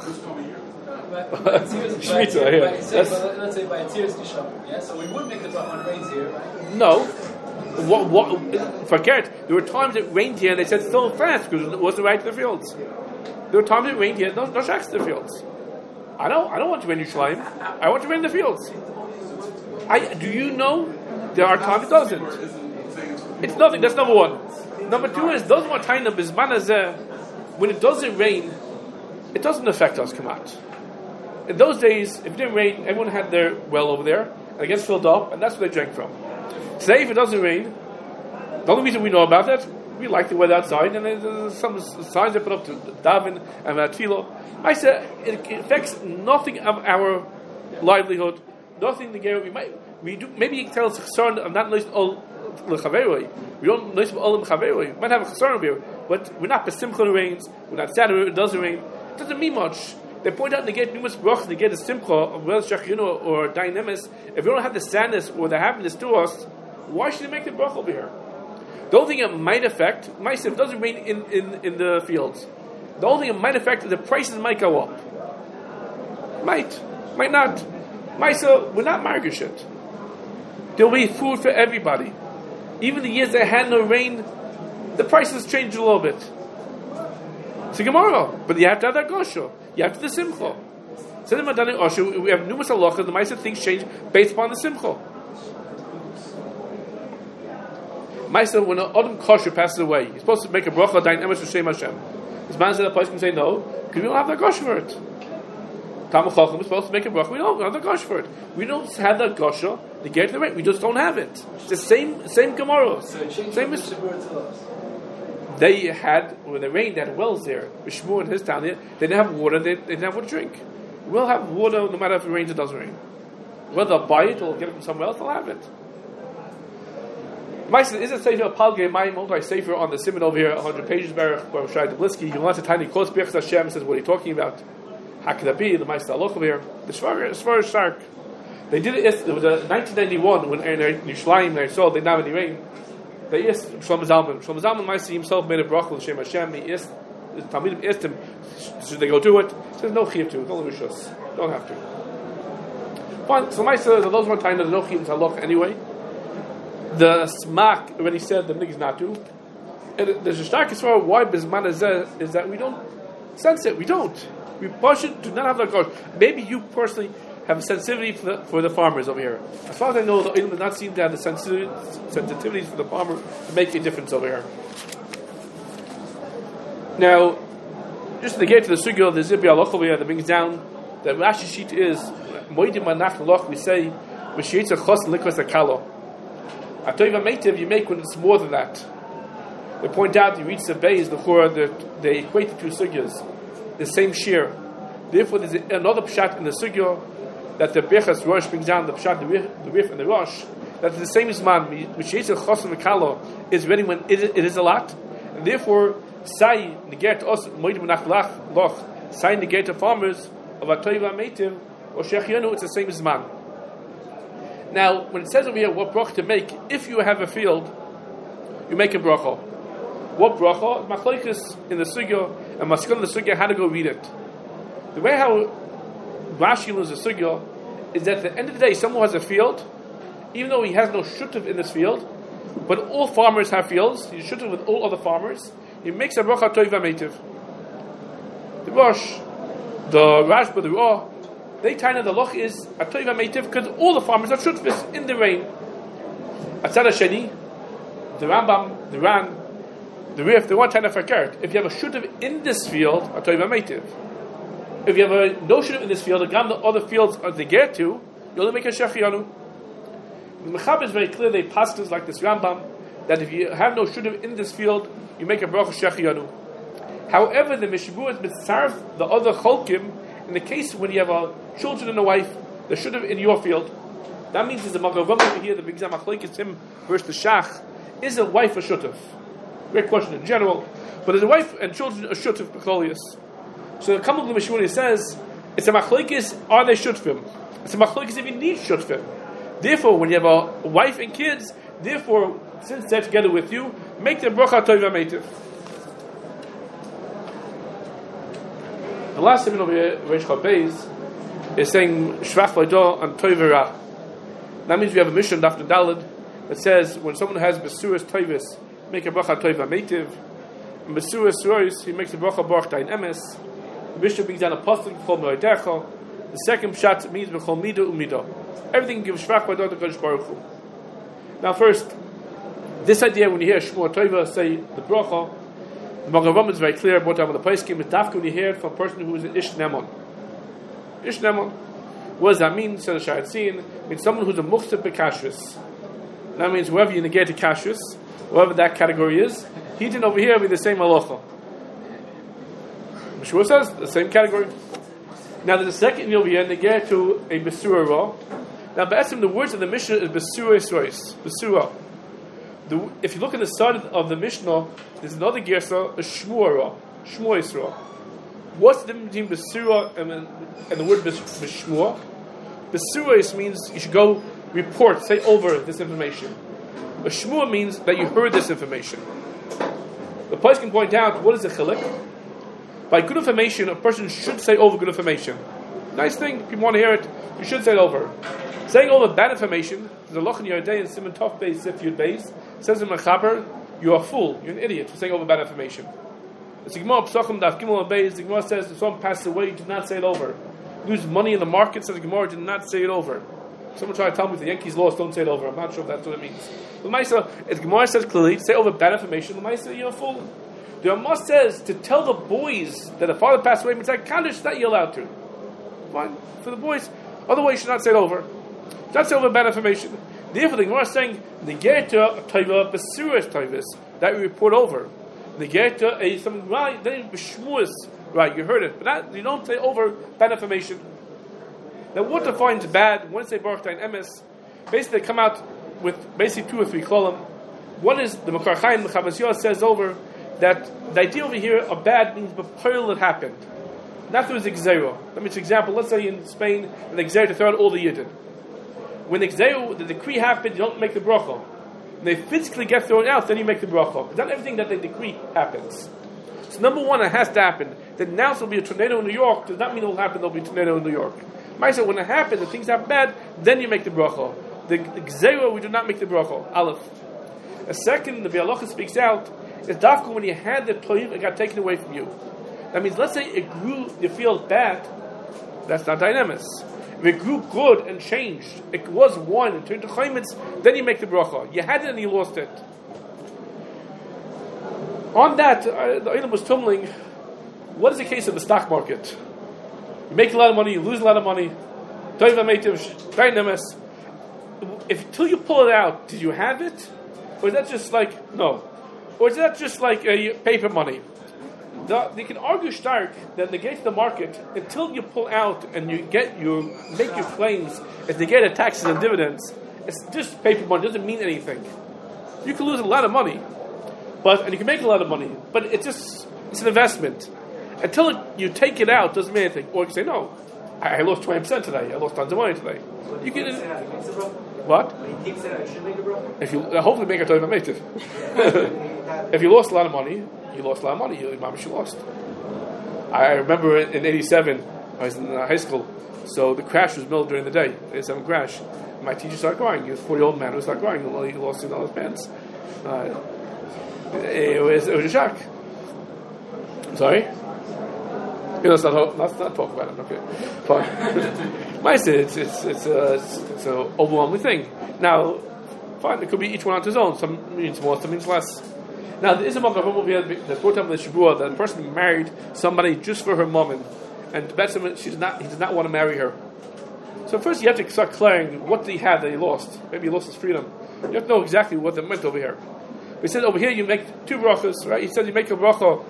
Shmita, here. Let's say by a tears Kisham. Yeah, so we would make the bracha when it rains here, right? No. Forget. There were times it rained here and they said still fast because it wasn't right to the fields. There were times it rained here, no shacks to the fields. I don't want to rain in Yerushalayim. I want to rain in the fields. Do you know there are times it doesn't? It's nothing. That's number one. Number two is those more tiny when it doesn't rain, it doesn't affect us. Come out. In those days, if it didn't rain, everyone had their well over there and it gets filled up, and that's where they drank from. Today, if it doesn't rain, the only reason we know about that, we like the weather outside, and there's some signs they put up to daven and tefillah. I said it affects nothing of our livelihood, nothing to get. We do. Maybe you can tell us concern of not nice all lechaveroi. We don't nice all lechaveroi. We might have a concern over here, but we're not besimcha when it rains. We're not sad when it doesn't rain. It doesn't mean much. They point out they get numerous brachas, they get a simcha of whether shachinu or dynamis. If we don't have the sadness or the happiness to us, why should they make the bracha over here? The only thing it might affect, if it doesn't rain in the fields, the only thing it might affect is the prices might go up. Might not. Maisa, we're not margish it. There'll be food for everybody. Even the years that had no rain, the prices changed a little bit. It's a Gemara, but you have to have that gosha. You have to the simcha. We have numerous halachas. The Maisa things change based upon the simcha. Maisa, when an Adam kosher passes away, he's supposed to make a bracha dain emes v'shem Hashem. This man said the place can say no because we don't have the gosha for it. Talmud Chacham is supposed to make a bracha. We don't have the gosha for it. We don't have the gosha to get the rate. We just don't have it. It's the same Gemara. Same. They had, when it rained, they had wells there. Shmuel in his town, they didn't have water, they didn't have what to drink. We'll have water no matter if it rains or doesn't rain. Whether they'll buy it or get it from somewhere else, they'll have it. Is a sefer Palgei Mayim multi sefer on the Simon over here, 100 pages, Baruch Shai Dublisky. You want a tiny quotes, Birchas Hashem says, what are you talking about? How could that be? The Meister Aloch over here. The Shvar is Shark. They did it, it was 1991 when in Yerushalayim they saw they didn't have any rain. They asked Shlomo Zalman. Shlomo Zalman Maisi himself made a bracha l'Shem Hashem. He asked the Talmidim asked him, should they go do it? He says no chiyuv to, don't rishos, don't have to. Fine. So Maisi says those one time there's no chiyuv halach anyway. The smak already said the niggas not to. And there's a stark as far why bisman is that we don't sense it. We don't. We do not have that gosh. Maybe you personally have a sensitivity for the farmers over here. As far as I know, the Ilm does not seem to have the sensitivities for the farmer to make a difference over here. Now, just to get to the sugya of the Zibri Aloch over here that brings down that Rashi sheet is Moedim Manach Loch. We say V'shiyetza Chos Likos Akalo. Atoiva Meitiv you make when it's more than that. They point out you reach the bays the Chorah that they equate the two sugyas, the same shear. Therefore, there's another pshat in the sugya that the Bechas Rosh brings down the pshat, the Rif and the Rosh, that the same man, V'shiyetza Chos Akalo, is ready when it is a lot, and therefore Sai negate us Moedim Manach Loch. Sai negate the farmers of Atoiva Meitiv or Shechianu. It's the same as man. Now, when it says over here what bracha to make, if you have a field, you make a bracha. What bracha? Machlokes in the sugya and maskil in the sugya how to go read it. The way how Rashi learns the sugya is that at the end of the day, someone has a field, even though he has no shutav in this field, but all farmers have fields. He's shutav with all other farmers. He makes a bracha toiva meitiv. The Rosh, the Rashba, the Ra, they kind of the loch is a toiva meitiv because all the farmers are shutvis in the rain. Atzad Sheni, the Rambam, the Ran, the Rif, they want to fakert. If you have a shutav in this field, a toiva meitiv. If you have a no shutav in this field, the other fields are they get to, you only make a shechianu. The Mechab is very clear. They pastas like this Rambam that if you have no shutav in this field, you make a bracha shechianu. However, the Mishabur is mitzarf the other cholkim in the case when you have children and a wife, they should have in your field. That means there's a Magavam over here, the big Zamachlik is him versus the Shach. Is a wife a shutuf? Great question in general. But is a wife and children a shutuf b'klolius? So the Kamal Mishmuni says, it's a machlokes, are they shutfim? It's a machlokes if you need shutfim. Therefore, when you have a wife and kids, therefore, since they're together with you, make them bracha toiva meitiv. The last statement over here, Reish Chabeis, is saying shvach v'do and toiva ra. That means we have a mission after Daled that says when someone has besuras toivis, make a bracha toiva meitiv. And besuras rois, he makes a bracha baruch dain emes. The Mishnah brings down a pasuk called Me'odecha. The second pshat means b'chol midah u'midah. Everything gives shvach v'do to Kodesh Baruch Hu. Now, first, this idea when you hear Shmuel Toiva say the bracha, the Magavam is very clear about the Paiskim. It's dafka when you hear it from a person who is an Ish Nemon. Ish Nemon. What does that mean? Says Shayatzin. It means someone who's a muchsep b'kashrus. That means whoever you negate a kashrus, whoever that category is, he didn't over here be the same halacha. Meshua says the same category. Now there's a second over here negate to a besura ra. Now, Ba'etzim, the words of the Mishnah is Besura Yisrois. Besura. If you look on the side of the Mishnah, there's another Gersa, a Shmuara. Shmuah Yisroa. What's the difference between Besura and the word Beshmuah? Besura means you should go report, say over this information. A Shmuah means that you heard this information. The place can point out, what is a chilik? By good information, a person should say over good information. Nice thing, if you want to hear it, you should say it over. Saying over bad information, the Loch in Yodei and Simon Tov Beis Sif Yud Beis says in Mechaber, you are a fool, you're an idiot for saying over bad information. The Gemara Psachim Daf Gimel Beis, the Gemara says if someone passes away, you do not say it over. Lose money in the market, says the Gemara, did not say it over. Someone tried to tell me if the Yankees lost, don't say it over. I'm not sure if that's what it means. The Maisa, if the Gemara says clearly, say over bad information, the Maisa, you're a fool. The Ramah says to tell the boys that the father passed away, it's like Kaddish that you're allowed to. Fine, for the boys. Otherwise, you should not say it over. That's over bad information. Therefore, the Gemara is saying negeta toiva besuras toivis that you report over. Negeta a something right, then b'shmuas right. You heard it, but that, you don't say over bad information. Now, what defines bad? When say baruch dain emes, basically they come out with basically 2 or 3 kolam. One is the Mekar Chaim, the Chavas Yos says over that the idea over here of bad means b'pearl it happened. Not through the Gzeira. Let me take an example. Let's say in Spain, the Gzeira to throw out all the Yidden. When the Gzeira, the decree happened, you don't make the bracha. When they physically get thrown out, then you make the bracha. Not everything that the decree happens. So number one, it has to happen. That now there'll be a tornado in New York does not mean it will happen, there'll be a tornado in New York. Maisa, when it happens, the things are bad, then you make the bracha. The Gzeira, we do not make the bracha. Aleph. A second, the Bialocha speaks out, is dafka when you had the toiv, it got taken away from you. That means, let's say it grew, you feel bad, that's not dynamis. If it grew good and changed, it was one, it turned to chaymitz, then you make the bracha. You had it and you lost it. On that, the item was tumbling, what is the case of the stock market? You make a lot of money, you lose a lot of money, toiva meitiv, dynamis. Till you pull it out, did you have it? Or is that just like, no. Or is that just like paper money? They can argue stark that negate the market until you pull out and you make your claims if they get taxes and dividends. It's just paper money. It doesn't mean anything. You can lose a lot of money, and you can make a lot of money, but it's an investment. Until you take it out, doesn't mean anything. Or you can say, no, I lost 20% today. I lost tons of money today. You can. What? If you hopefully make a toiva meitiv. If you lost a lot of money, you lost a lot of money. You lost. I remember in '87, I was in high school, so the crash was middle during the day. '87 crash. My teacher started crying. He was a 40-year-old man who started crying. He lost all his pants. It was a shock. I'm sorry. Let's not talk about it. Okay, fine. It's an overwhelming thing. Now, fine. It could be each one on his own. Some means more, some means less. Now, there is a moment over here that's brought up in the Shabua that a person married somebody just for her moment, and he does not want to marry her. So first, you have to start clearing what did he have that he lost. Maybe he lost his freedom. You have to know exactly what that meant over here. He said over here you make 2 brachas, right? He said you make a bracha.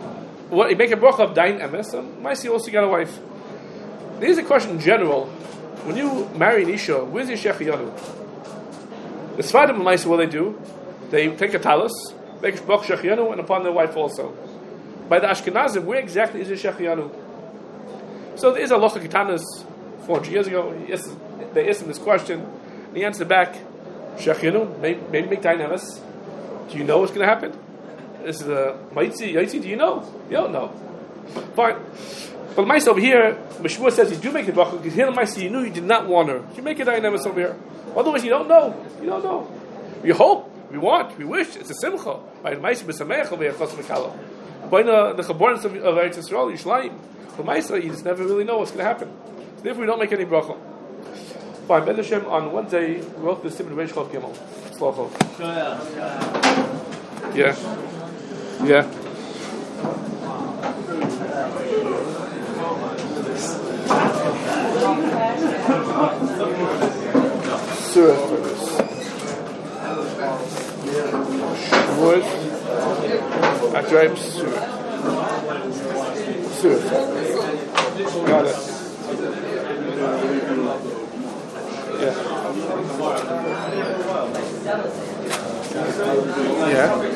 What you make a bracha of dain emes, and Maisi also got a wife. There's a question in general. when you marry an Isha, where's your Shechiyanu? The Sfadim and Maisa, what they do, they take a talus, make a Shbach Shechiyanu, and upon their wife also. By the Ashkenazim, where exactly is your Shechiyanu? So there is a Locha Ketanas 400 years ago. They asked him this question, and he answered back, Shechiyanu, maybe make Tainamas. Do you know what's going to happen? This is a Maitzi, Yaitzi, do you know? You don't know. Fine. But Maisa over here, Meshua says you do make a bracha because here the Maisa you knew you did not want her. You make a dynamis over here. Otherwise you don't know. You don't know. We hope, we want, we wish. It's a simcha. By the Maisa b'sameach over here, chos v'kala. By the chaborins of Eretz Yisrael, Yishlayim. But Maisa, you just never really know what's going to happen. So therefore we don't make any bracha. Fine. Ben Hashem, on Wednesday we wrote the Siman Reish Chav Gimel. Slocho. Yeah. Yeah. Surah first. Shavuot. Atrayim Surah. Surah. Got it. Yeah. Yeah.